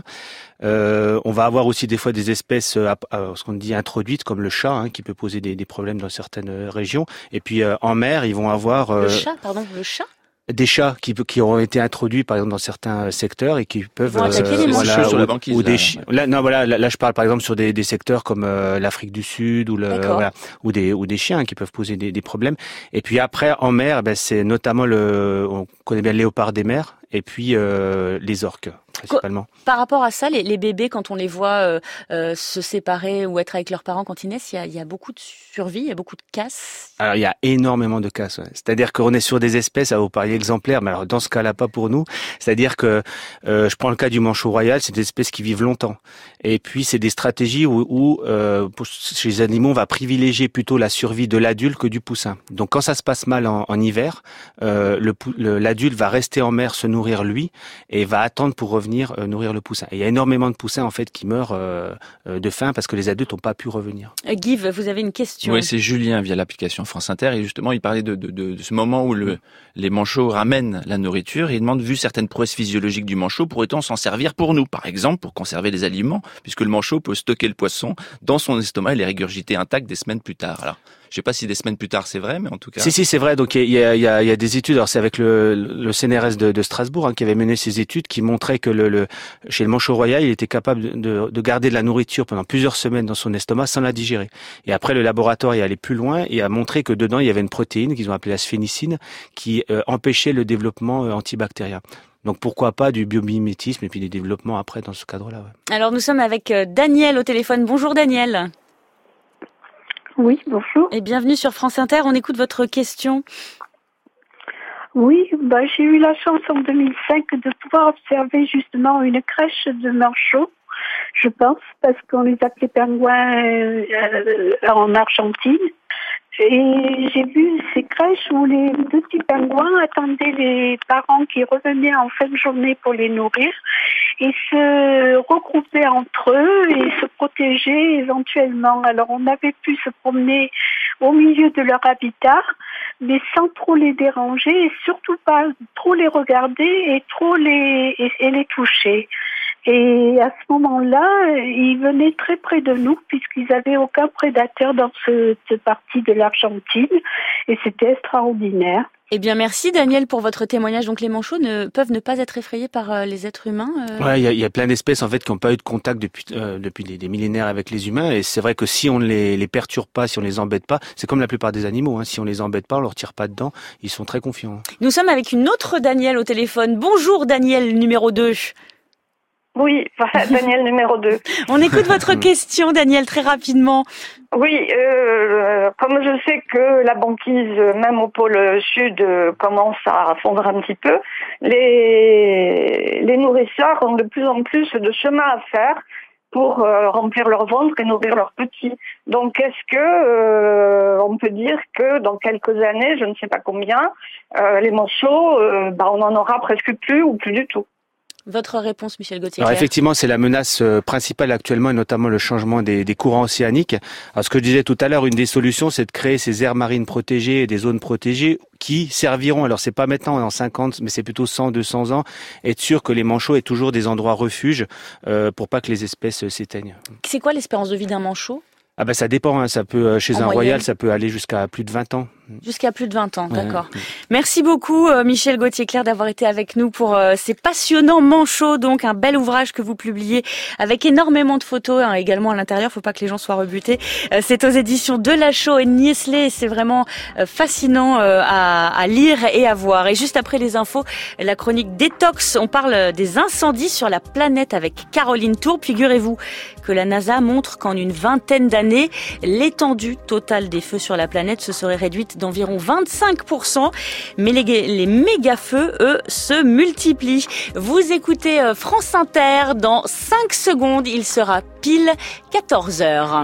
Euh, on va avoir aussi des fois des espèces, euh, à, ce qu'on dit introduites, comme le chat, hein, qui peut poser des, des problèmes dans certaines régions. Et puis euh, en mer, ils vont avoir euh,
le chat, pardon, le chat.
Des chats qui, qui auront été introduits par exemple dans certains secteurs et qui peuvent
Ils vont attaquer les
voilà,
sur
ou,
la banquise,
ou
là.
des chi- là non voilà là, là je parle par exemple sur des, des secteurs comme euh, l'Afrique du Sud ou le voilà, ou des ou des chiens qui peuvent poser des, des problèmes. Et puis après en mer, ben c'est notamment le on connaît bien le léopard des mers et puis euh, les orques principalement.
Par rapport à ça, les, les bébés, quand on les voit euh, euh, se séparer ou être avec leurs parents quand ils naissent, il y a, il y a beaucoup de survie, il y a beaucoup de casse.
Alors il y a énormément de casse. Ouais. C'est-à-dire qu'on est sur des espèces, à vous parler exemplaires, mais alors dans ce cas-là pas pour nous. C'est-à-dire que euh, je prends le cas du manchot royal, c'est des espèces qui vivent longtemps. Et puis c'est des stratégies où, où euh, pour, chez les animaux, on va privilégier plutôt la survie de l'adulte que du poussin. Donc quand ça se passe mal en, en hiver, euh, le, le, l'adulte va rester en mer se nourrir lui et va attendre pour revenir euh, nourrir le poussin. Et il y a énormément de poussins en fait qui meurent euh, de faim parce que les adultes n'ont pas pu revenir.
Guy, vous avez une question?
Oui, c'est Julien via l'application France Inter et justement il parlait de, de, de, de ce moment où le, les manchots ramènent la nourriture et il demande, vu certaines prouesses physiologiques du manchot, pourrait-on s'en servir pour nous, par exemple pour conserver les aliments, puisque le manchot peut stocker le poisson dans son estomac et les régurgiter intacts des semaines plus tard. Alors, je sais pas si des semaines plus tard c'est vrai, mais en tout cas.
Si si c'est vrai. Donc il y a il y a il y a des études. Alors c'est avec le le C N R S de, de Strasbourg hein, qui avait mené ces études qui montraient que le, le chez le manchot royal il était capable de, de, de garder de la nourriture pendant plusieurs semaines dans son estomac sans la digérer. Et après le laboratoire est allé plus loin et a montré que dedans il y avait une protéine qu'ils ont appelée la sphénicine qui euh, empêchait le développement euh, antibactérien. Donc pourquoi pas du biomimétisme et puis des développements après dans ce cadre-là. Ouais.
Alors nous sommes avec Daniel au téléphone. Bonjour Daniel.
Oui, bonjour.
Et bienvenue sur France Inter. On écoute votre question.
Oui, bah, j'ai eu la chance en deux mille cinq de pouvoir observer justement une crèche de manchots, je pense, parce qu'on les appelait pingouins euh, en Argentine. Et j'ai vu ces crèches où les petits pingouins attendaient les parents qui revenaient en fin de journée pour les nourrir et se regroupaient entre eux et se protégeaient éventuellement. Alors on avait pu se promener au milieu de leur habitat, mais sans trop les déranger et surtout pas trop les regarder et trop les et, et les toucher. Et à ce moment-là, ils venaient très près de nous puisqu'ils n'avaient aucun prédateur dans cette partie de l'Argentine et c'était extraordinaire.
Eh bien, merci Daniel pour votre témoignage. Donc les manchots ne, peuvent ne pas être effrayés par euh, les êtres humains euh...
Ouais, il y a, y a plein d'espèces en fait qui n'ont pas eu de contact depuis euh, depuis des, des millénaires avec les humains et c'est vrai que si on ne les, les perturbe pas, si on les embête pas, c'est comme la plupart des animaux. Hein, si on les embête pas, on leur tire pas dedans, ils sont très confiants.
Nous sommes avec une autre Daniel au téléphone. Bonjour Daniel numéro deux.
Oui, Daniel numéro deux.
On écoute votre question, Daniel, très rapidement.
Oui, euh, comme je sais que la banquise, même au pôle sud, commence à fondre un petit peu, les, les nourrisseurs ont de plus en plus de chemin à faire pour euh, remplir leur ventre et nourrir leurs petits. Donc, est-ce que euh, on peut dire que dans quelques années, je ne sais pas combien, euh, les manchots, euh, bah, on en aura presque plus ou plus du tout?
Votre réponse, Michel Gauthier.
Alors effectivement, c'est la menace principale actuellement, et notamment le changement des, des courants océaniques. Alors ce que je disais tout à l'heure, une des solutions, c'est de créer ces aires marines protégées et des zones protégées qui serviront, alors c'est pas maintenant dans cinquante, mais c'est plutôt cent, deux cents ans, être sûr que les manchots aient toujours des endroits refuges euh, pour pas que les espèces s'éteignent.
C'est quoi l'espérance de vie d'un manchot ?
Ah ben ça dépend, hein. Ça peut chez
en
un
moyenne.
royal, ça peut aller jusqu'à plus de vingt ans.
Jusqu'à plus de vingt ans,
ouais,
d'accord.
Ouais.
Merci beaucoup euh, Michel Gauthier-Clair d'avoir été avec nous pour euh, ces passionnants manchots, donc un bel ouvrage que vous publiez avec énormément de photos, hein, également à l'intérieur, faut pas que les gens soient rebutés. Euh, c'est aux éditions Delachaux et Niesley, c'est vraiment euh, fascinant euh, à, à lire et à voir. Et juste après les infos, la chronique Détox, on parle des incendies sur la planète avec Caroline Tourbe. Figurez-vous que la NASA montre qu'en une vingtaine d'années, l'étendue totale des feux sur la planète se serait réduite d'environ vingt-cinq pour cent, mais les, les méga-feux, eux, se multiplient. Vous écoutez France Inter, dans cinq secondes, il sera pile quatorze heures.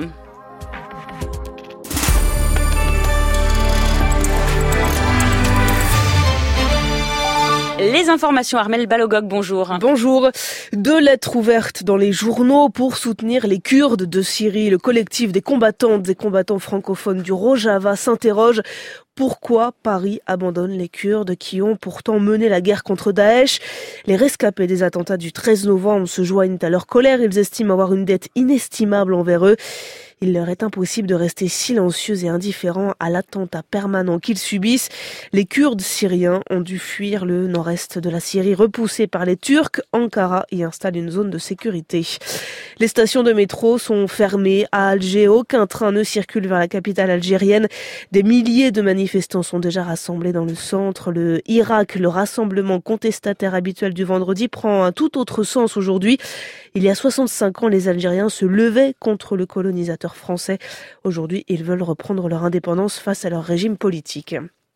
Les informations, Armelle Balogog, bonjour.
Bonjour. Deux lettres ouvertes dans les journaux pour soutenir les Kurdes de Syrie. Le collectif des combattantes et combattants francophones du Rojava s'interroge. Pourquoi Paris abandonne les Kurdes qui ont pourtant mené la guerre contre Daesh? Les rescapés des attentats du treize novembre se joignent à leur colère. Ils estiment avoir une dette inestimable envers eux. Il leur est impossible de rester silencieux et indifférents à l'attentat permanent qu'ils subissent. Les Kurdes syriens ont dû fuir le nord-est de la Syrie, repoussés par les Turcs. Ankara y installe une zone de sécurité. Les stations de métro sont fermées à Alger. Aucun train ne circule vers la capitale algérienne. Des milliers de manifestants sont déjà rassemblés dans le centre. Le Irak, le rassemblement contestataire habituel du vendredi, prend un tout autre sens aujourd'hui. Il y a soixante-cinq ans, les Algériens se levaient contre le colonisateur français. Aujourd'hui, ils veulent reprendre leur indépendance face à leur régime politique.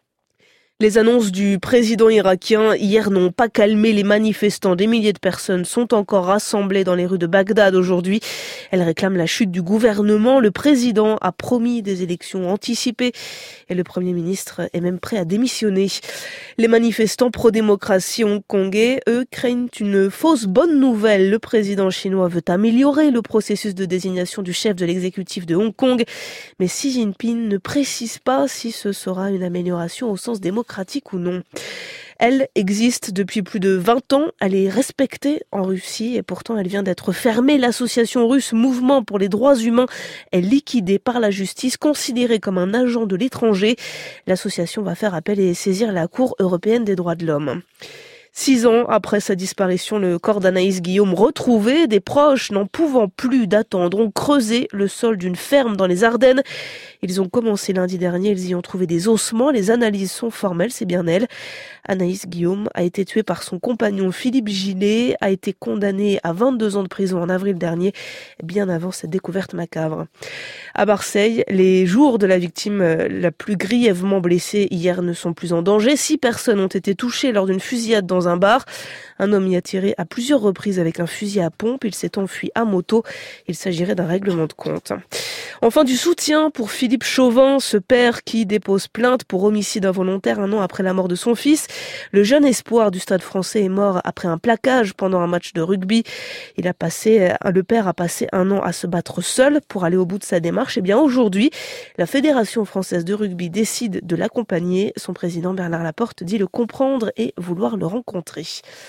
Les annonces du président irakien hier n'ont pas calmé les manifestants. Des milliers de personnes sont encore rassemblées dans les rues de Bagdad aujourd'hui. Elles réclament la chute du gouvernement. Le président a promis des élections anticipées et le Premier ministre est même prêt à démissionner. Les manifestants pro-démocratie hongkongais, eux, craignent une fausse bonne nouvelle. Le président chinois veut améliorer le processus de désignation du chef de l'exécutif de Hong Kong, mais Xi Jinping ne précise pas si ce sera une amélioration au sens démocratique ou non. Elle existe depuis plus de vingt ans, elle est respectée en Russie et pourtant elle vient d'être fermée. L'association russe Mouvement pour les droits humains est liquidée par la justice, considérée comme un agent de l'étranger. L'association va faire appel et saisir la Cour européenne des droits de l'homme. Six ans après sa disparition, le corps d'Anaïs Guillaume retrouvé, des proches n'en pouvant plus d'attendre ont creusé le sol d'une ferme dans les Ardennes. Ils ont commencé lundi dernier, ils y ont trouvé des ossements, les analyses sont formelles, c'est bien elle. Anaïs Guillaume a été tuée par son compagnon Philippe Gillet, a été condamné à vingt-deux ans de prison en avril dernier, bien avant cette découverte macabre. À Marseille, les jours de la victime la plus grièvement blessée hier ne sont plus en danger. Six personnes ont été touchées lors d'une fusillade dans un bar. Un homme y a tiré à plusieurs reprises avec un fusil à pompe. Il s'est enfui à moto. Il s'agirait d'un règlement de compte. Enfin, du soutien pour Philippe Chauvin, ce père qui dépose plainte pour homicide involontaire un an après la mort de son fils. Le jeune espoir du Stade français est mort après un plaquage pendant un match de rugby. Il a passé, le père a passé un an à se battre seul pour aller au bout de sa démarche. Et bien aujourd'hui, la Fédération française de rugby décide de l'accompagner. Son président Bernard Laporte dit le comprendre et vouloir le rencontrer.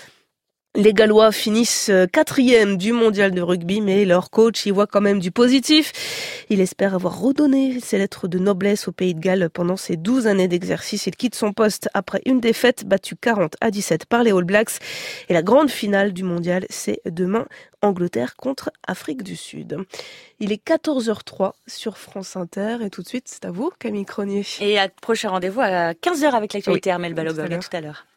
Les Gallois finissent quatrième du mondial de rugby, mais leur coach y voit quand même du positif. Il espère avoir redonné ses lettres de noblesse au Pays de Galles pendant ses douze années d'exercice. Il quitte son poste après une défaite battue quarante à dix-sept par les All Blacks. Et la grande finale du mondial, c'est demain, Angleterre contre Afrique du Sud. Il est quatorze heures trois sur France Inter et tout de suite, c'est à vous, Camille Cronier.
Et à prochain rendez-vous à quinze heures avec l'actualité, oui, Armelle Balogog. À tout à l'heure.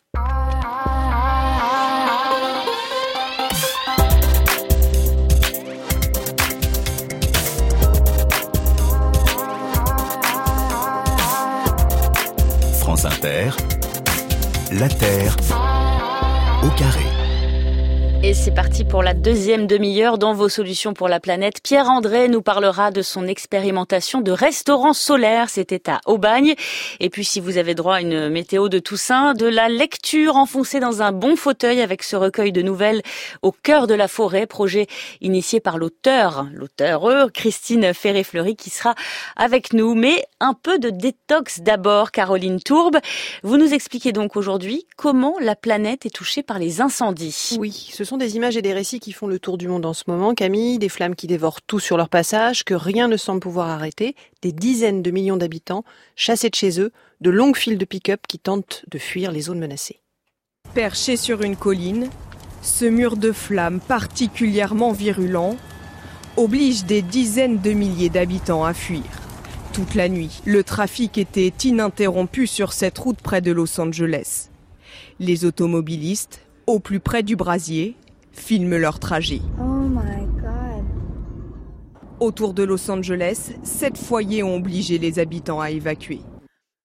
France Inter, la Terre au carré.
Et c'est parti pour la deuxième demi-heure dans vos solutions pour la planète. Pierre-André nous parlera de son expérimentation de restaurant solaire. C'était à Aubagne. Et puis si vous avez droit à une météo de Toussaint, de la lecture enfoncée dans un bon fauteuil avec ce recueil de nouvelles au cœur de la forêt, projet initié par l'auteur, l'auteur Christine Ferré-Fleury qui sera avec nous. Mais un peu de détox d'abord, Caroline Tourbe. Vous nous expliquez donc aujourd'hui comment la planète est touchée par les incendies.
Oui, ce sont des images et des récits qui font le tour du monde en ce moment, Camille, des flammes qui dévorent tout sur leur passage, que rien ne semble pouvoir arrêter, des dizaines de millions d'habitants chassés de chez eux, de longues files de pick-up qui tentent de fuir les zones menacées.
Perché sur une colline, ce mur de flammes particulièrement virulent oblige des dizaines de milliers d'habitants à fuir. Toute la nuit, le trafic était ininterrompu sur cette route près de Los Angeles. Les automobilistes, au plus près du brasier, filment leur trajet.
Oh my God.
Autour de Los Angeles, sept foyers ont obligé les habitants à évacuer.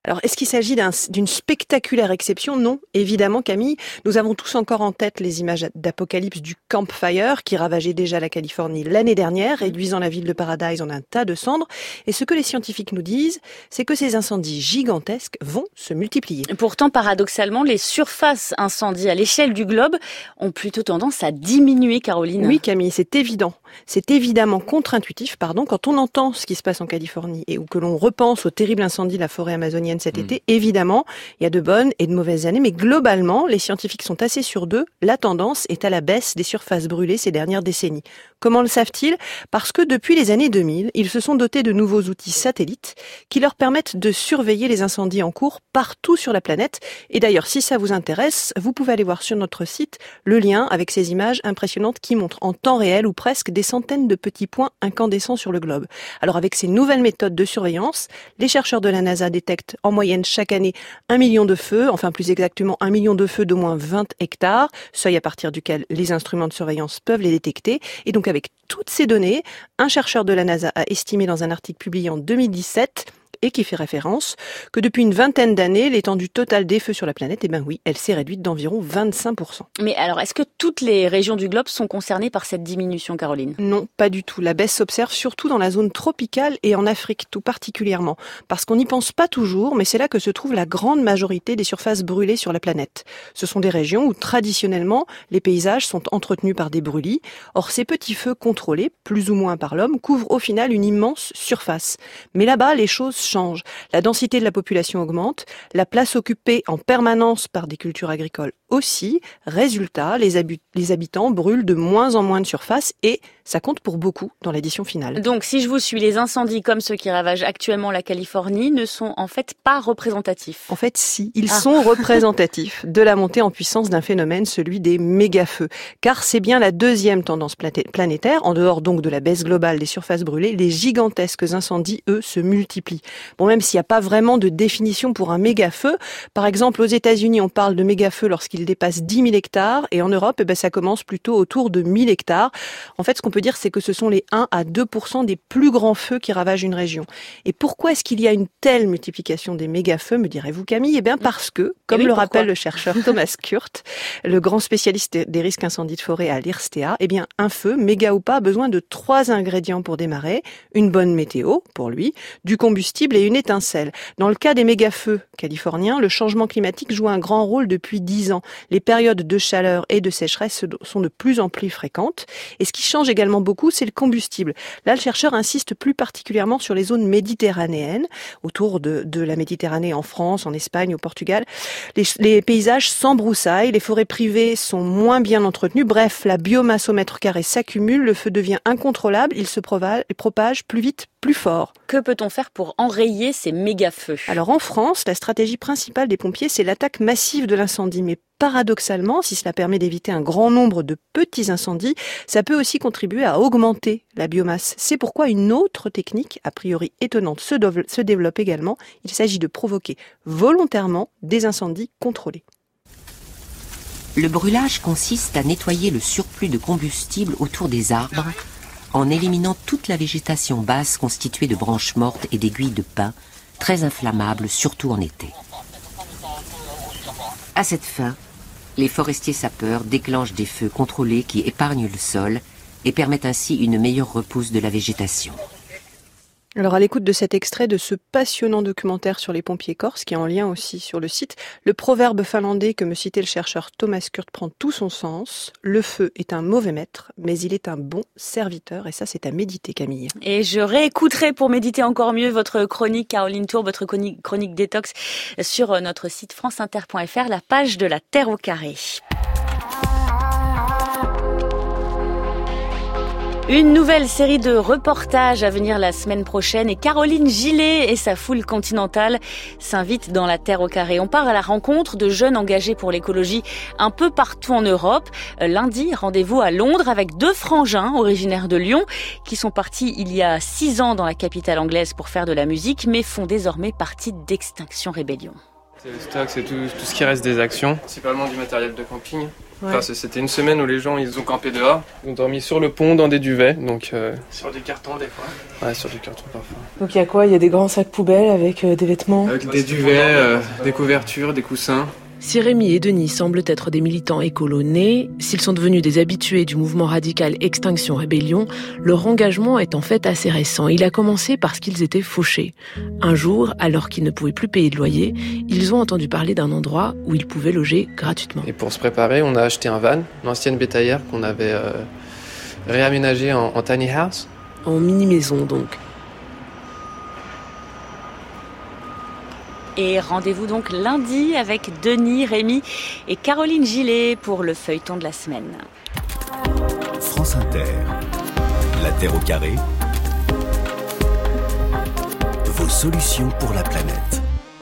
Alors, est-ce qu'il s'agit d'un, d'une spectaculaire exception ? Non, évidemment, Camille. Nous avons tous encore en tête les images d'apocalypse du Camp Fire qui ravageait déjà la Californie l'année dernière, réduisant la ville de Paradise en un tas de cendres. Et ce que les scientifiques nous disent, c'est que ces incendies gigantesques vont se multiplier.
Pourtant, paradoxalement, les surfaces incendies à l'échelle du globe ont plutôt tendance à diminuer, Caroline.
Oui, Camille, c'est évident. C'est évidemment contre-intuitif, pardon, quand on entend ce qui se passe en Californie et ou que l'on repense au terrible incendie de la forêt amazonienne cet mmh. été. Évidemment, il y a de bonnes et de mauvaises années, mais globalement, les scientifiques sont assez sûrs d'eux. La tendance est à la baisse des surfaces brûlées ces dernières décennies. Comment le savent-ils ? Parce que depuis les années deux mille, ils se sont dotés de nouveaux outils satellites qui leur permettent de surveiller les incendies en cours partout sur la planète. Et d'ailleurs, si ça vous intéresse, vous pouvez aller voir sur notre site le lien avec ces images impressionnantes qui montrent en temps réel ou presque des centaines de petits points incandescents sur le globe. Alors avec ces nouvelles méthodes de surveillance, les chercheurs de la NASA détectent en moyenne chaque année un million de feux, enfin plus exactement un million de feux d'au moins vingt hectares, seuil à partir duquel les instruments de surveillance peuvent les détecter. Et donc avec toutes ces données, un chercheur de la NASA a estimé dans un article publié en deux mille dix-sept et qui fait référence que depuis une vingtaine d'années, l'étendue totale des feux sur la planète, eh ben oui, elle s'est réduite d'environ vingt-cinq pour cent.
Mais alors, est-ce que toutes les régions du globe sont concernées par cette diminution, Caroline ?
Non, pas du tout. La baisse s'observe surtout dans la zone tropicale et en Afrique tout particulièrement. Parce qu'on n'y pense pas toujours, mais c'est là que se trouve la grande majorité des surfaces brûlées sur la planète. Ce sont des régions où traditionnellement, les paysages sont entretenus par des brûlis. Or, ces petits feux contrôlés, plus ou moins par l'homme, couvrent au final une immense surface. Mais là-bas, les choses change. La densité de la population augmente, la place occupée en permanence par des cultures agricoles aussi. Résultat, les, habi- les habitants brûlent de moins en moins de surface et ça compte pour beaucoup dans l'addition finale.
Donc, si je vous suis, les incendies comme ceux qui ravagent actuellement la Californie ne sont en fait pas représentatifs.
En fait, si, ils
ah.
sont représentatifs de la montée en puissance d'un phénomène, celui des méga-feux. Car c'est bien la deuxième tendance planétaire, en dehors donc de la baisse globale des surfaces brûlées, les gigantesques incendies, eux, se multiplient. Bon, même s'il n'y a pas vraiment de définition pour un méga-feu, par exemple, aux États-Unis, on parle de méga-feu lorsqu'il dépasse dix mille hectares, et en Europe, eh ben, ça commence plutôt autour de mille hectares. En fait, ce qu'on peut dire, c'est que ce sont les un à deux pour cent des plus grands feux qui ravagent une région. Et pourquoi est-ce qu'il y a une telle multiplication des méga-feux, me direz-vous, Camille ? Eh bien, parce que, comme oui, le pourquoi rappelle le chercheur Thomas Kurt, le grand spécialiste des risques incendies de forêt à l'I R S T A, eh bien, un feu, méga ou pas, a besoin de trois ingrédients pour démarrer. Une bonne météo, pour lui, du combustible et une étincelle. Dans le cas des méga-feux californiens, le changement climatique joue un grand rôle depuis dix ans. Les périodes de chaleur et de sécheresse sont de plus en plus fréquentes. Et ce qui change également beaucoup, c'est le combustible. Là, le chercheur insiste plus particulièrement sur les zones méditerranéennes, autour de, de la Méditerranée, en France, en Espagne, au Portugal. Les, les paysages s'embroussaillent, les forêts privées sont moins bien entretenues. Bref, la biomasse au mètre carré s'accumule, le feu devient incontrôlable, il se propage, propage plus vite, plus fort.
Que peut-on faire pour enrayer ces méga-feux ?
Alors en France, la stratégie principale des pompiers, c'est l'attaque massive de l'incendie. Mais paradoxalement, si cela permet d'éviter un grand nombre de petits incendies, ça peut aussi contribuer à augmenter la biomasse. C'est pourquoi une autre technique, a priori étonnante, se, do- se développe également. Il s'agit de provoquer volontairement des incendies contrôlés.
Le brûlage consiste à nettoyer le surplus de combustible autour des arbres en éliminant toute la végétation basse constituée de branches mortes et d'aiguilles de pin, très inflammables, surtout en été. À cette fin, les forestiers sapeurs déclenchent des feux contrôlés qui épargnent le sol et permettent ainsi une meilleure repousse de la végétation.
Alors à l'écoute de cet extrait de ce passionnant documentaire sur les pompiers corses, qui est en lien aussi sur le site, le proverbe finlandais que me citait le chercheur Thomas Kurt prend tout son sens. Le feu est un mauvais maître, mais il est un bon serviteur. Et ça, c'est à méditer, Camille.
Et je réécouterai pour méditer encore mieux votre chronique, Caroline Tour, votre chronique, chronique détox sur notre site franceinter point f r, la page de la Terre au carré. Une nouvelle série de reportages à venir la semaine prochaine et Caroline Gillet et sa foule continentale s'invitent dans la Terre au carré. On part à la rencontre de jeunes engagés pour l'écologie un peu partout en Europe. Lundi, rendez-vous à Londres avec deux frangins originaires de Lyon qui sont partis il y a six ans dans la capitale anglaise pour faire de la musique mais font désormais partie d'Extinction Rebellion.
C'est le stock, c'est tout, tout ce qui reste des actions, principalement du matériel de camping.
Ouais. Enfin, c'était une semaine où les gens ils ont campé dehors, ils ont dormi sur le pont dans des duvets, donc euh...
sur du carton des fois.
Ouais, sur du carton parfois.
Donc il y a quoi? Il y a des grands sacs poubelles avec euh, des vêtements,
avec des duvets, euh, des couvertures, des coussins.
Si Rémi et Denis semblent être des militants écolos nés, s'ils sont devenus des habitués du mouvement radical Extinction Rébellion, leur engagement est en fait assez récent. Il a commencé parce qu'ils étaient fauchés. Un jour, alors qu'ils ne pouvaient plus payer de loyer, ils ont entendu parler d'un endroit où ils pouvaient loger gratuitement.
Et pour se préparer, on a acheté un van, une ancienne bétaillère qu'on avait euh, réaménagée en, en tiny house.
En mini-maison donc.
Et rendez-vous donc lundi avec Denis, Rémi et Caroline Gillet pour le feuilleton de la semaine.
France Inter, la Terre au carré, vos solutions pour la planète.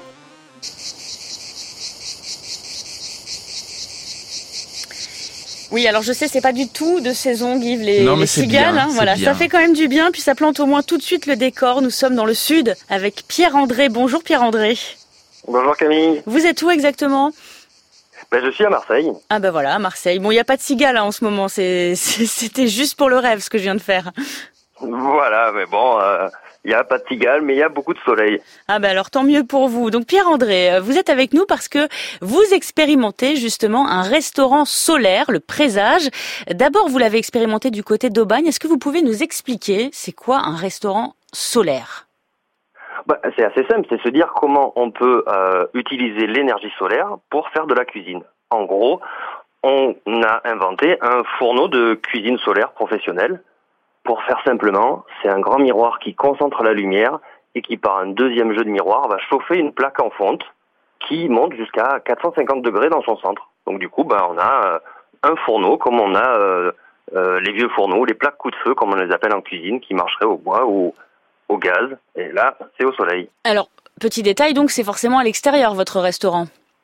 Oui, alors je sais, c'est pas du tout de saison, Guy, les,
non, mais
les
c'est
cigales.
bien,
hein,
c'est
voilà,
bien.
ça fait quand même du bien, puis ça plante au moins tout de suite le décor. Nous sommes dans le sud avec Pierre-André. Bonjour Pierre-André.
Bonjour Camille.
Vous êtes où exactement?
Ben, je suis à Marseille.
Ah ben voilà, à Marseille. Bon, il n'y a pas de cigales hein, en ce moment, c'est, c'est, c'était juste pour le rêve ce que je viens de faire.
Voilà, mais bon, il euh, n'y a pas de cigales, mais il y a beaucoup de soleil.
Ah ben alors tant mieux pour vous. Donc Pierre-André, vous êtes avec nous parce que vous expérimentez justement un restaurant solaire, le Présage. D'abord, vous l'avez expérimenté du côté d'Aubagne. Est-ce que vous pouvez nous expliquer c'est quoi un restaurant solaire?
Bah, c'est assez simple, c'est se dire comment on peut euh, utiliser l'énergie solaire pour faire de la cuisine. En gros, on a inventé un fourneau de cuisine solaire professionnel. Pour faire simplement, c'est un grand miroir qui concentre la lumière et qui, par un deuxième jeu de miroir, va chauffer une plaque en fonte qui monte jusqu'à quatre cent cinquante degrés dans son centre. Donc du coup, bah, on a euh, un fourneau comme on a euh, euh, les vieux fourneaux, les plaques coup de feu comme on les appelle en cuisine, qui marcheraient au bois ou au gaz, et là, c'est au soleil.
Alors, petit détail, donc, c'est forcément à l'extérieur, votre restaurant?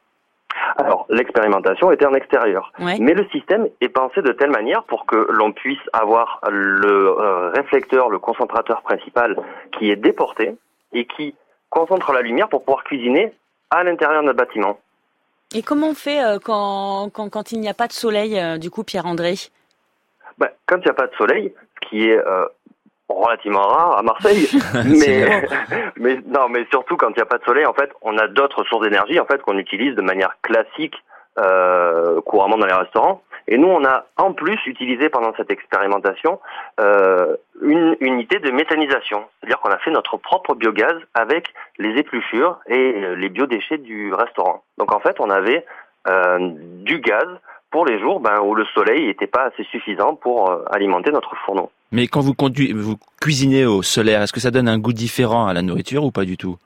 Alors, l'expérimentation était en extérieur.
Ouais.
Mais le système est pensé de telle manière pour que l'on puisse avoir le euh, réflecteur, le concentrateur principal, qui est déporté et qui concentre la lumière pour pouvoir cuisiner à l'intérieur de notre bâtiment.
Et comment on fait euh, quand, quand, quand il n'y a pas de soleil, euh, du coup, Pierre-André?
Ben, quand il n'y a pas de soleil, ce qui est... Euh, relativement rare à Marseille, mais mais non, mais surtout quand il n'y a pas de soleil, en fait, on a d'autres sources d'énergie en fait qu'on utilise de manière classique euh, couramment dans les restaurants. Et nous, on a en plus utilisé pendant cette expérimentation euh, une unité de méthanisation, c'est-à-dire qu'on a fait notre propre biogaz avec les épluchures et les biodéchets du restaurant. Donc en fait, on avait euh, du gaz pour les jours ben, où le soleil n'était pas assez suffisant pour euh, alimenter notre fourneau.
Mais quand vous, conduis, vous cuisinez au solaire, est-ce que ça donne un goût différent à la nourriture ou pas du tout?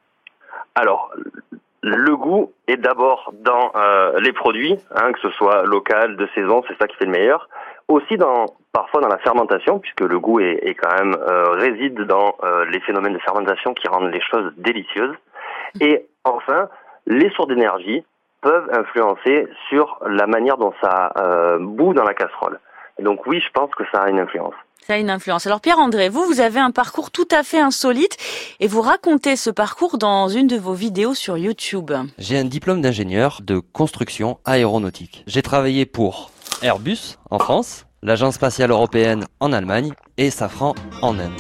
Alors, le goût est d'abord dans euh, les produits, hein, que ce soit local, de saison, c'est ça qui fait le meilleur. Aussi dans parfois dans la fermentation, puisque le goût est, est quand même euh, réside dans euh, les phénomènes de fermentation qui rendent les choses délicieuses. Et enfin, les sources d'énergie peuvent influencer sur la manière dont ça euh, bout dans la casserole. Et donc oui, je pense que ça a une influence.
Ça a une influence. Alors Pierre-André, vous, vous avez un parcours tout à fait insolite et vous racontez ce parcours dans une de vos vidéos sur YouTube.
J'ai un diplôme d'ingénieur de construction aéronautique. J'ai travaillé pour Airbus en France, l'Agence spatiale européenne en Allemagne et Safran en Inde.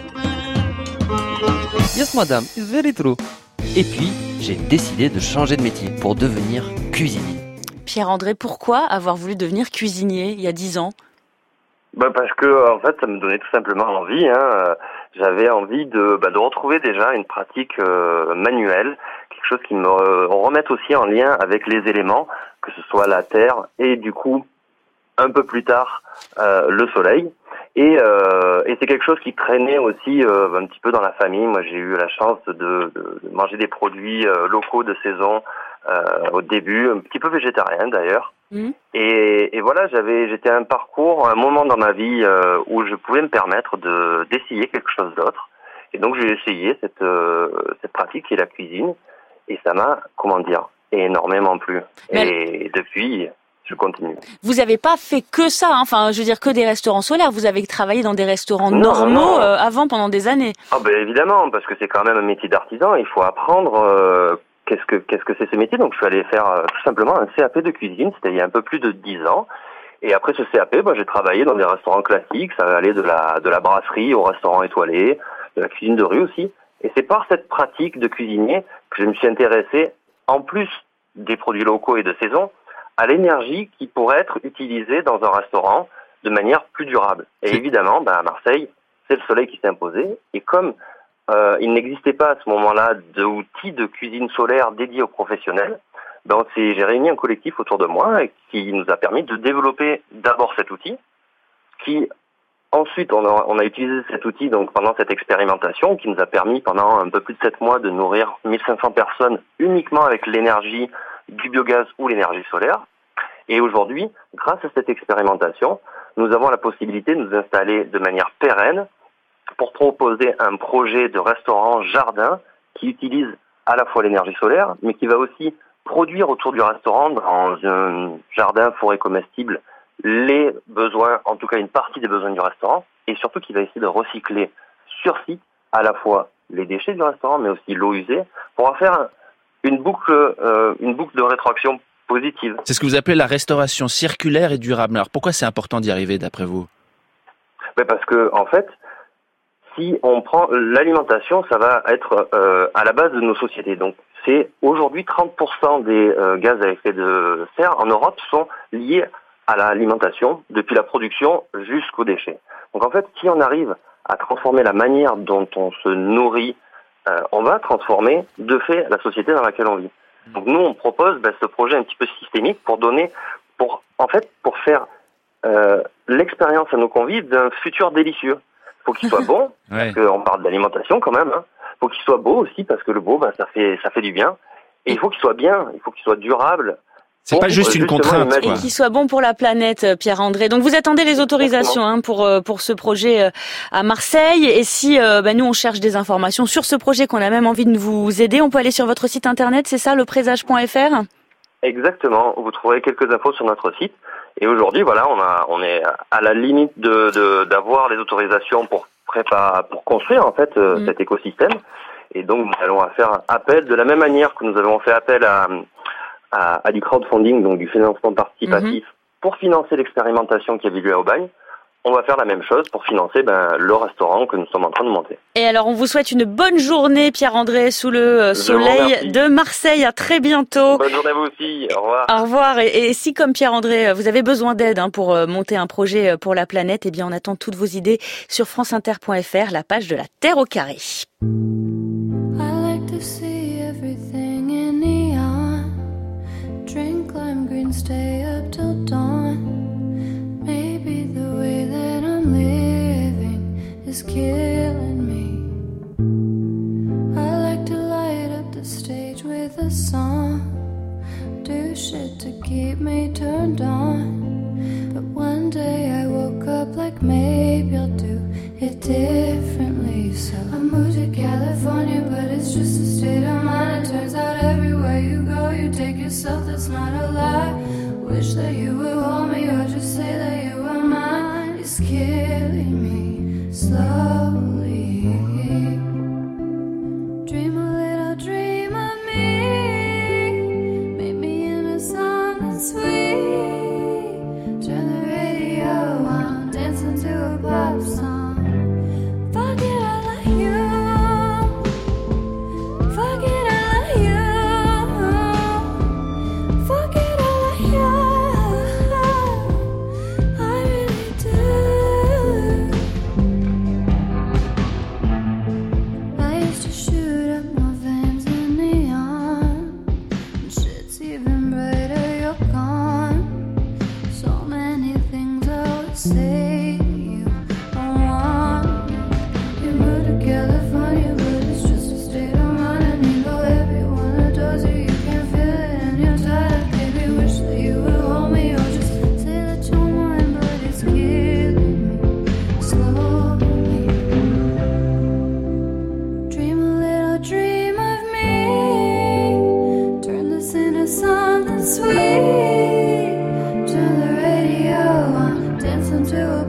Yes madame, it's very true. Et puis, j'ai décidé de changer de métier pour devenir cuisinier.
Pierre-André, pourquoi avoir voulu devenir cuisinier il y a dix ans?
Bah parce que en fait ça me donnait tout simplement envie. Hein. J'avais envie de, bah, de retrouver déjà une pratique euh, manuelle, quelque chose qui me remette aussi en lien avec les éléments, que ce soit la terre et du coup un peu plus tard euh, le soleil. Et, euh, et c'est quelque chose qui traînait aussi euh, un petit peu dans la famille. Moi j'ai eu la chance de, de, de manger des produits euh, locaux de saison euh, au début, un petit peu végétarien d'ailleurs. Mmh. Et, et voilà, j'avais, j'étais à un parcours, un moment dans ma vie euh, où je pouvais me permettre de d'essayer quelque chose d'autre. Et donc j'ai essayé cette euh, cette pratique qui est la cuisine, et ça m'a, comment dire, énormément plu. Mais et depuis, je continue.
Vous n'avez pas fait que ça, hein. Enfin, je veux dire que des restaurants solaires. Vous avez travaillé dans des restaurants
non,
normaux
non, non.
Euh, avant, pendant des années.
Ah ben évidemment, parce que c'est quand même un métier d'artisan. Il faut apprendre. Euh, qu'est-ce que qu'est-ce que c'est ce métier. Donc je suis allé faire euh, tout simplement un C A P de cuisine, c'était il y a un peu plus de dix ans. Et après ce C A P, bah, j'ai travaillé dans des restaurants classiques, ça allait de la de la brasserie au restaurant étoilé, de la cuisine de rue aussi. Et c'est par cette pratique de cuisinier que je me suis intéressé, en plus des produits locaux et de saison, à l'énergie qui pourrait être utilisée dans un restaurant de manière plus durable. Et c'est... évidemment, bah, à Marseille, c'est le soleil qui s'est imposé. Et comme euh, il n'existait pas à ce moment-là d'outils de cuisine solaire dédiés aux professionnels, ben, c'est, j'ai réuni un collectif autour de moi et qui nous a permis de développer d'abord cet outil, qui ensuite on a, on a utilisé cet outil donc pendant cette expérimentation, qui nous a permis pendant un peu plus de sept mois de nourrir mille cinq cents personnes uniquement avec l'énergie du biogaz ou l'énergie solaire. Et aujourd'hui, grâce à cette expérimentation, nous avons la possibilité de nous installer de manière pérenne pour proposer un projet de restaurant jardin qui utilise à la fois l'énergie solaire, mais qui va aussi produire autour du restaurant, dans un jardin forêt comestible, les besoins, en tout cas une partie des besoins du restaurant, et surtout qui va essayer de recycler sur site à la fois les déchets du restaurant, mais aussi l'eau usée, pour en faire une boucle, euh, une boucle de rétroaction positive.
C'est ce que vous appelez la restauration circulaire et durable. Alors pourquoi c'est important d'y arriver d'après vous ?
Ben parce que en fait, si on prend l'alimentation, ça va être euh, à la base de nos sociétés. Donc c'est aujourd'hui trente pour cent des euh, gaz à effet de serre en Europe sont liés à l'alimentation, depuis la production jusqu'aux déchets. Donc en fait, si on arrive à transformer la manière dont on se nourrit, euh, on va transformer de fait la société dans laquelle on vit. Donc nous, on propose ben, ce projet un petit peu systémique pour donner, pour en fait, pour faire euh, l'expérience à nos convives d'un futur délicieux. Il faut qu'il soit bon, ouais. Parce qu'on parle d'alimentation quand même. Hein. Il faut qu'il soit beau aussi, parce que le beau, ben, ça fait ça fait du bien. Et il faut qu'il soit bien, il faut qu'il soit durable.
C'est bon, pas juste une contrainte,
et qu'il soit bon pour la planète, Pierre-André. Donc vous attendez les autorisations hein, pour pour ce projet à Marseille. Et si euh, bah, nous on cherche des informations sur ce projet, qu'on a même envie de vous aider, on peut aller sur votre site internet, c'est ça, le présage point f r.
Exactement. Vous trouverez quelques infos sur notre site. Et aujourd'hui, voilà, on a on est à la limite de, de d'avoir les autorisations pour préparer, pour construire en fait mm. cet écosystème. Et donc nous allons faire appel de la même manière que nous avons fait appel à À, à du crowdfunding, donc du financement participatif, mmh. pour financer l'expérimentation qui a eu lieu à Aubagne. On va faire la même chose pour financer ben, le restaurant que nous sommes en train de monter.
Et alors, on vous souhaite une bonne journée, Pierre-André, sous le soleil de Marseille. À très bientôt.
Bonne journée à vous aussi. Au revoir.
Au revoir. Et, et si, comme Pierre-André, vous avez besoin d'aide hein, pour monter un projet pour la planète, eh bien, on attend toutes vos idées sur franceinter point f r, la page de la Terre au carré.
I like to see everything in neon. Drink lime green, stay up till dawn. Maybe the way that I'm living is killing me. I like to light up the stage with a song. Do shit to keep me turned on. But one day I woke up like maybe I'll do it differently. So I moved to California, but it's just a state of mind. It turns out everywhere you go, you take yourself, that's not a lie. Wish that you would hold me or just say that you were mine. It's killing me slowly. Dream a little dream of me. Meet me in a song that's sweet. Turn the radio on, dancing to a pop song. Sweet, turn the radio on, dancing to a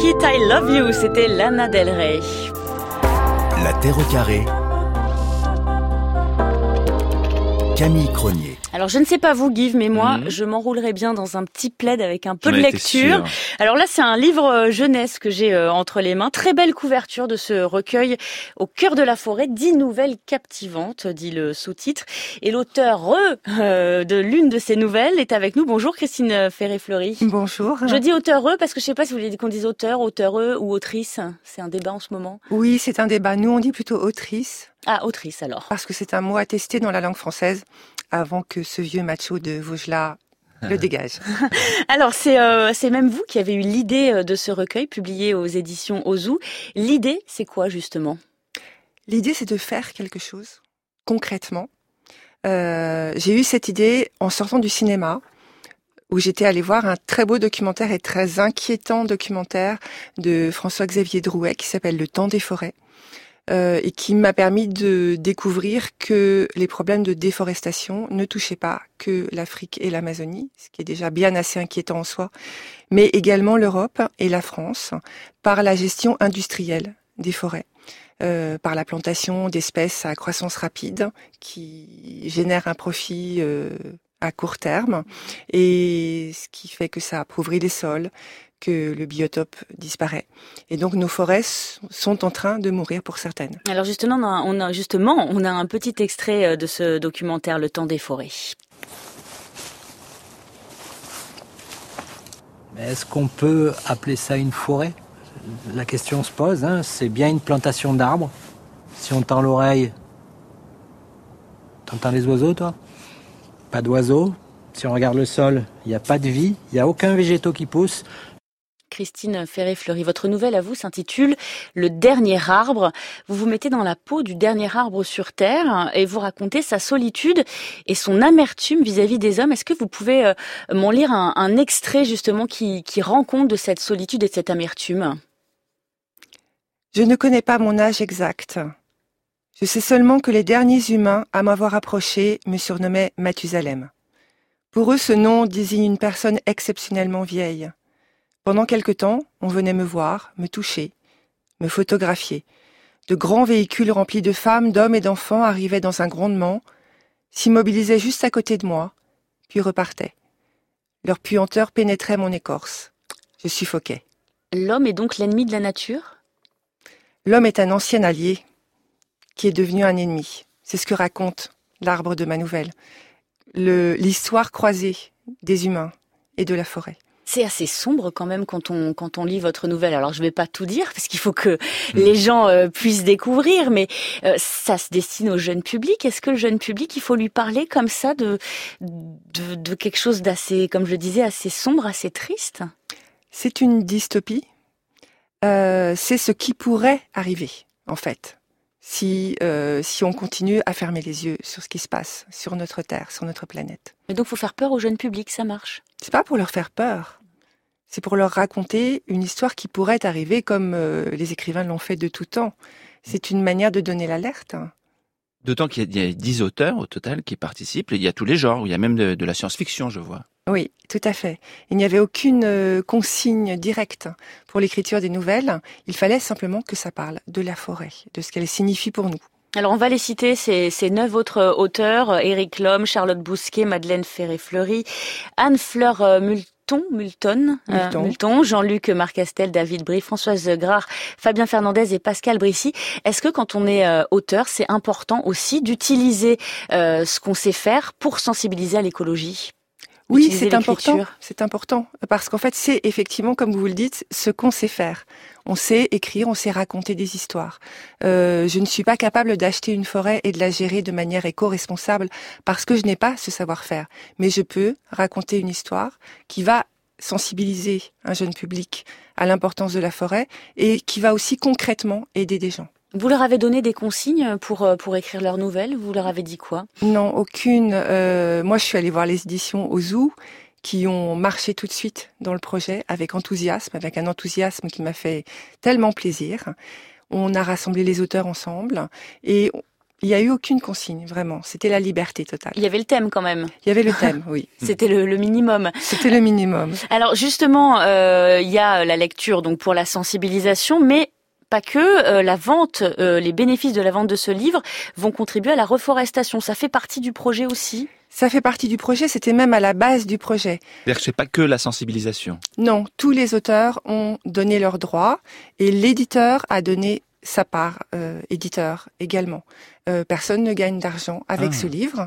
Take It, I Love You, c'était Lana Del Rey.
La Terre au carré. Camille Cronier.
Alors je ne sais pas vous Guy, mais moi
mmh.
je m'enroulerais bien dans un petit plaid avec un peu
J'en
de
étais
lecture.
sûr.
Alors là c'est un livre euh, jeunesse que j'ai euh, entre les mains. Très belle couverture de ce recueil Au cœur de la forêt, dix nouvelles captivantes, dit le sous-titre. Et l'auteur euh, de l'une de ces nouvelles est avec nous. Bonjour Christine Ferré-Fleury.
Bonjour.
Je dis auteur parce que je sais pas si vous voulez qu'on dise auteur, auteureux ou autrice. C'est un débat en ce moment.
Oui, c'est un débat. Nous on dit plutôt autrice.
Ah, autrice alors.
Parce que c'est un mot attesté dans la langue française avant que ce vieux macho de Vaugelas le dégage.
Alors c'est euh, c'est même vous qui avez eu l'idée de ce recueil publié aux éditions Ozu. L'idée, c'est quoi justement ?
L'idée, c'est de faire quelque chose concrètement. Euh, j'ai eu cette idée en sortant du cinéma, où j'étais allée voir un très beau documentaire et très inquiétant documentaire de François-Xavier Drouet qui s'appelle Le Temps des forêts. Euh, et qui m'a permis de découvrir que les problèmes de déforestation ne touchaient pas que l'Afrique et l'Amazonie, ce qui est déjà bien assez inquiétant en soi, mais également l'Europe et la France, par la gestion industrielle des forêts, euh, par la plantation d'espèces à croissance rapide qui génèrent un profit euh, à court terme, et ce qui fait que ça appauvrit les sols, que le biotope disparaît. Et donc nos forêts sont en train de mourir pour certaines.
Alors justement, on a, on a, justement, on a un petit extrait de ce documentaire Le Temps des forêts.
Mais est-ce qu'on peut appeler ça une forêt ? La question se pose, hein. C'est bien une plantation d'arbres. Si on tend l'oreille, t'entends les oiseaux, toi ? Pas d'oiseaux. Si on regarde le sol, il n'y a pas de vie, il n'y a aucun végétaux qui pousse.
Christine Ferré-Fleury, votre nouvelle à vous s'intitule « Le dernier arbre ». Vous vous mettez dans la peau du dernier arbre sur Terre et vous racontez sa solitude et son amertume vis-à-vis des hommes. Est-ce que vous pouvez euh, m'en lire un, un extrait justement qui, qui rend compte de cette solitude et de cette amertume ?
Je ne connais pas mon âge exact. Je sais seulement que les derniers humains à m'avoir approché me surnommaient Mathusalem. Pour eux, ce nom désigne une personne exceptionnellement vieille. Pendant quelque temps, on venait me voir, me toucher, me photographier. De grands véhicules remplis de femmes, d'hommes et d'enfants arrivaient dans un grondement, s'immobilisaient juste à côté de moi, puis repartaient. Leur puanteur pénétrait mon écorce. Je suffoquais.
L'homme est donc l'ennemi de la nature ?
L'homme est un ancien allié qui est devenu un ennemi. C'est ce que raconte l'arbre de ma nouvelle. Le, l'histoire croisée des humains et de la forêt.
C'est assez sombre quand même quand on quand on lit votre nouvelle. Alors je vais pas tout dire parce qu'il faut que les gens euh, puissent découvrir, mais euh, ça se destine au jeune public. Est-ce que le jeune public, il faut lui parler comme ça de de, de quelque chose d'assez, comme je le disais, assez sombre, assez triste ?
C'est une dystopie. Euh, c'est ce qui pourrait arriver en fait. Si, euh, si on continue à fermer les yeux sur ce qui se passe sur notre Terre, sur notre planète.
Mais donc, il faut faire peur au jeune public, ça marche ?
C'est pas pour leur faire peur. C'est pour leur raconter une histoire qui pourrait arriver comme euh, les écrivains l'ont fait de tout temps. C'est une manière de donner l'alerte.
D'autant qu'il y a dix auteurs au total qui participent. Et il y a tous les genres. Il y a même de, de la science-fiction, je vois.
Oui, tout à fait. Il n'y avait aucune euh, consigne directe pour l'écriture des nouvelles. Il fallait simplement que ça parle de la forêt, de ce qu'elle signifie pour nous.
Alors on va les citer, ces, ces neuf autres auteurs, Éric Lhomme, Charlotte Bousquet, Madeleine Ferré-Fleury, Anne-Fleur Multon, Multon,
Multon.
Euh, Multon, Jean-Luc Marcastel, David Brie, Françoise Grard, Fabien Fernandez et Pascal Brissy. Est-ce que quand on est euh, auteur, c'est important aussi d'utiliser euh, ce qu'on sait faire pour sensibiliser à l'écologie ?
Oui, c'est important, c'est important, parce qu'en fait, c'est effectivement, comme vous le dites, ce qu'on sait faire. On sait écrire, on sait raconter des histoires. Euh, je ne suis pas capable d'acheter une forêt et de la gérer de manière éco-responsable parce que je n'ai pas ce savoir-faire. Mais je peux raconter une histoire qui va sensibiliser un jeune public à l'importance de la forêt et qui va aussi concrètement aider des gens.
Vous leur avez donné des consignes pour pour écrire leurs nouvelles ? Vous leur avez dit quoi ?
Non, aucune. Euh, moi, je suis allée voir les éditions Ozu qui ont marché tout de suite dans le projet avec enthousiasme, avec un enthousiasme qui m'a fait tellement plaisir. On a rassemblé les auteurs ensemble et Il n'y a eu aucune consigne, vraiment. C'était la liberté totale.
Il y avait le thème quand même.
Il y avait le thème, oui.
C'était le, le minimum.
C'était le minimum.
Alors justement, euh, il y a la lecture donc pour la sensibilisation, mais pas que. Euh, la vente, euh, les bénéfices de la vente de ce livre vont contribuer à la reforestation. Ça fait partie du projet aussi ?
Ça fait partie du projet, c'était même à la base du projet.
C'est-à-dire que c'est pas que la sensibilisation.
Non, tous les auteurs ont donné leurs droits et l'éditeur a donné sa part, euh, éditeur également. Euh, personne ne gagne d'argent avec ah. ce livre.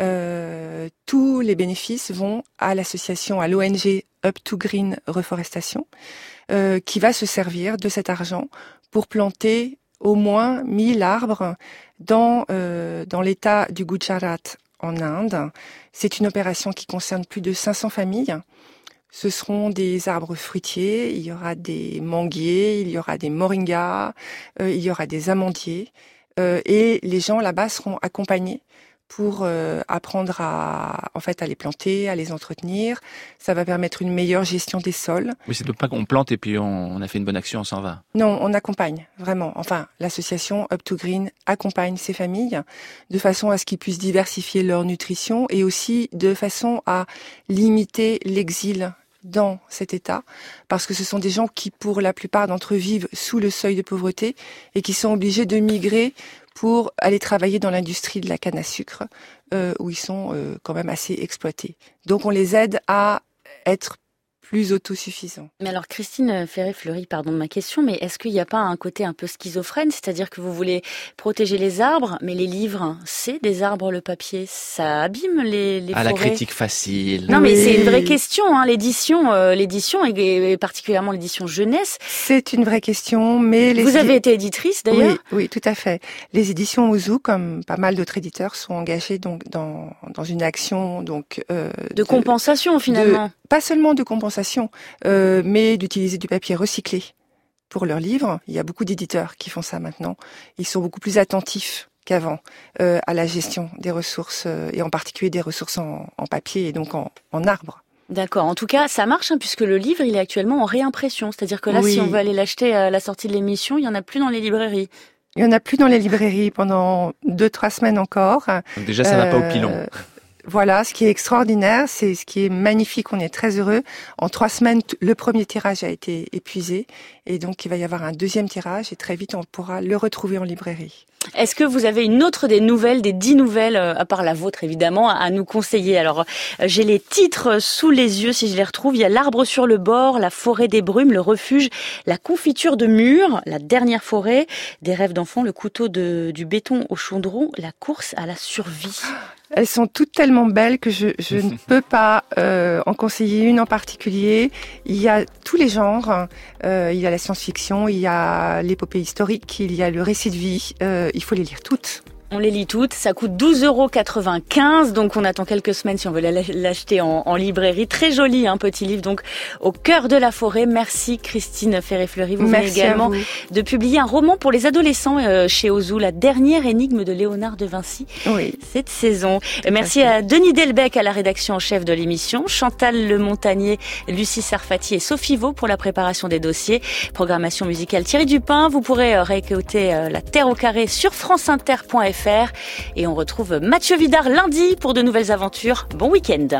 Euh, tous les bénéfices vont à l'association, à l'O N G Up to Green Reforestation, euh, qui va se servir de cet argent pour planter au moins mille arbres dans euh, dans l'État du Gujarat en Inde. C'est une opération qui concerne plus de cinq cents familles. Ce seront des arbres fruitiers, il y aura des manguiers, il y aura des moringas, euh, il y aura des amandiers. Euh, et les gens là-bas seront accompagnés pour euh, apprendre à, en fait, à les planter, à les entretenir. Ça va permettre une meilleure gestion des sols.
Mais c'est pas qu'on plante et puis on, on a fait une bonne action, on s'en va.
Non, on accompagne, vraiment. Enfin, l'association Up to Green accompagne ces familles de façon à ce qu'ils puissent diversifier leur nutrition et aussi de façon à limiter l'exil dans cet état, parce que ce sont des gens qui, pour la plupart d'entre eux, vivent sous le seuil de pauvreté et qui sont obligés de migrer pour aller travailler dans l'industrie de la canne à sucre, euh, où ils sont euh, quand même assez exploités. Donc on les aide à être plus autosuffisants.
Mais alors Christine Ferré-Fleury, pardon de ma question, mais est-ce qu'il n'y a pas un côté un peu schizophrène, c'est-à-dire que vous voulez protéger les arbres, mais les livres, c'est des arbres, le papier, ça abîme les, les
ah,
forêts.
La critique facile.
Non, oui. Mais c'est une vraie question, hein, l'édition, euh, l'édition et, et particulièrement l'édition jeunesse.
C'est une vraie question, mais les
vous avez été éditrice d'ailleurs.
Oui, oui, tout à fait. Les éditions Ouzou, comme pas mal d'autres éditeurs, sont engagés donc dans dans une action donc euh,
de, de compensation finalement.
De, pas seulement de compensation, euh, mais d'utiliser du papier recyclé pour leurs livres. Il y a beaucoup d'éditeurs qui font ça maintenant. Ils sont beaucoup plus attentifs qu'avant euh, à la gestion des ressources, euh, et en particulier des ressources en, en papier et donc en, en arbre.
D'accord. En tout cas, ça marche, hein, puisque le livre, il est actuellement en réimpression. C'est-à-dire que là, oui. si on veut aller l'acheter à la sortie de l'émission, il n'y en a plus dans les librairies.
Il n'y en a plus dans les librairies pendant deux, trois semaines encore.
Donc déjà, ça ne euh, va pas au pilon.
Voilà, ce qui est extraordinaire, c'est ce qui est magnifique, on est très heureux. En trois semaines, le premier tirage a été épuisé et donc il va y avoir un deuxième tirage et très vite on pourra le retrouver en librairie.
Est-ce que vous avez une autre des nouvelles, des dix nouvelles, à part la vôtre évidemment, à nous conseiller? Alors, j'ai les titres sous les yeux si je les retrouve. Il y a L'arbre sur le bord, La forêt des brumes, Le refuge, La confiture de mûres, La dernière forêt, Des rêves d'enfant, Le couteau de, du béton au chaudron, La course à la survie.
Elles sont toutes tellement belles que je, je ne peux pas euh, en conseiller une en particulier. Il y a tous les genres. Euh, il y a la science-fiction, il y a l'épopée historique, il y a le récit de vie. Euh, il faut les lire toutes.
On les lit toutes, ça coûte douze euros quatre-vingt-quinze, donc on attend quelques semaines si on veut l'acheter en, en librairie. Très joli, un hein, petit livre, donc au cœur de la forêt. Merci Christine Ferré-Fleury. Vous
Merci
venez également
vous.
de publier un roman pour les adolescents euh, chez Ouzou, La dernière énigme de Léonard de Vinci,
oui.
cette saison. Merci à Denis Delbecq à la rédaction en chef de l'émission, Chantal Le Montagnier, Lucie Sarfati et Sophie Vaux pour la préparation des dossiers. Programmation musicale Thierry Dupin. Vous pourrez euh, réécouter euh, La Terre au carré sur franceinter point f r. Et on retrouve Mathieu Vidard lundi pour de nouvelles aventures. Bon week-end.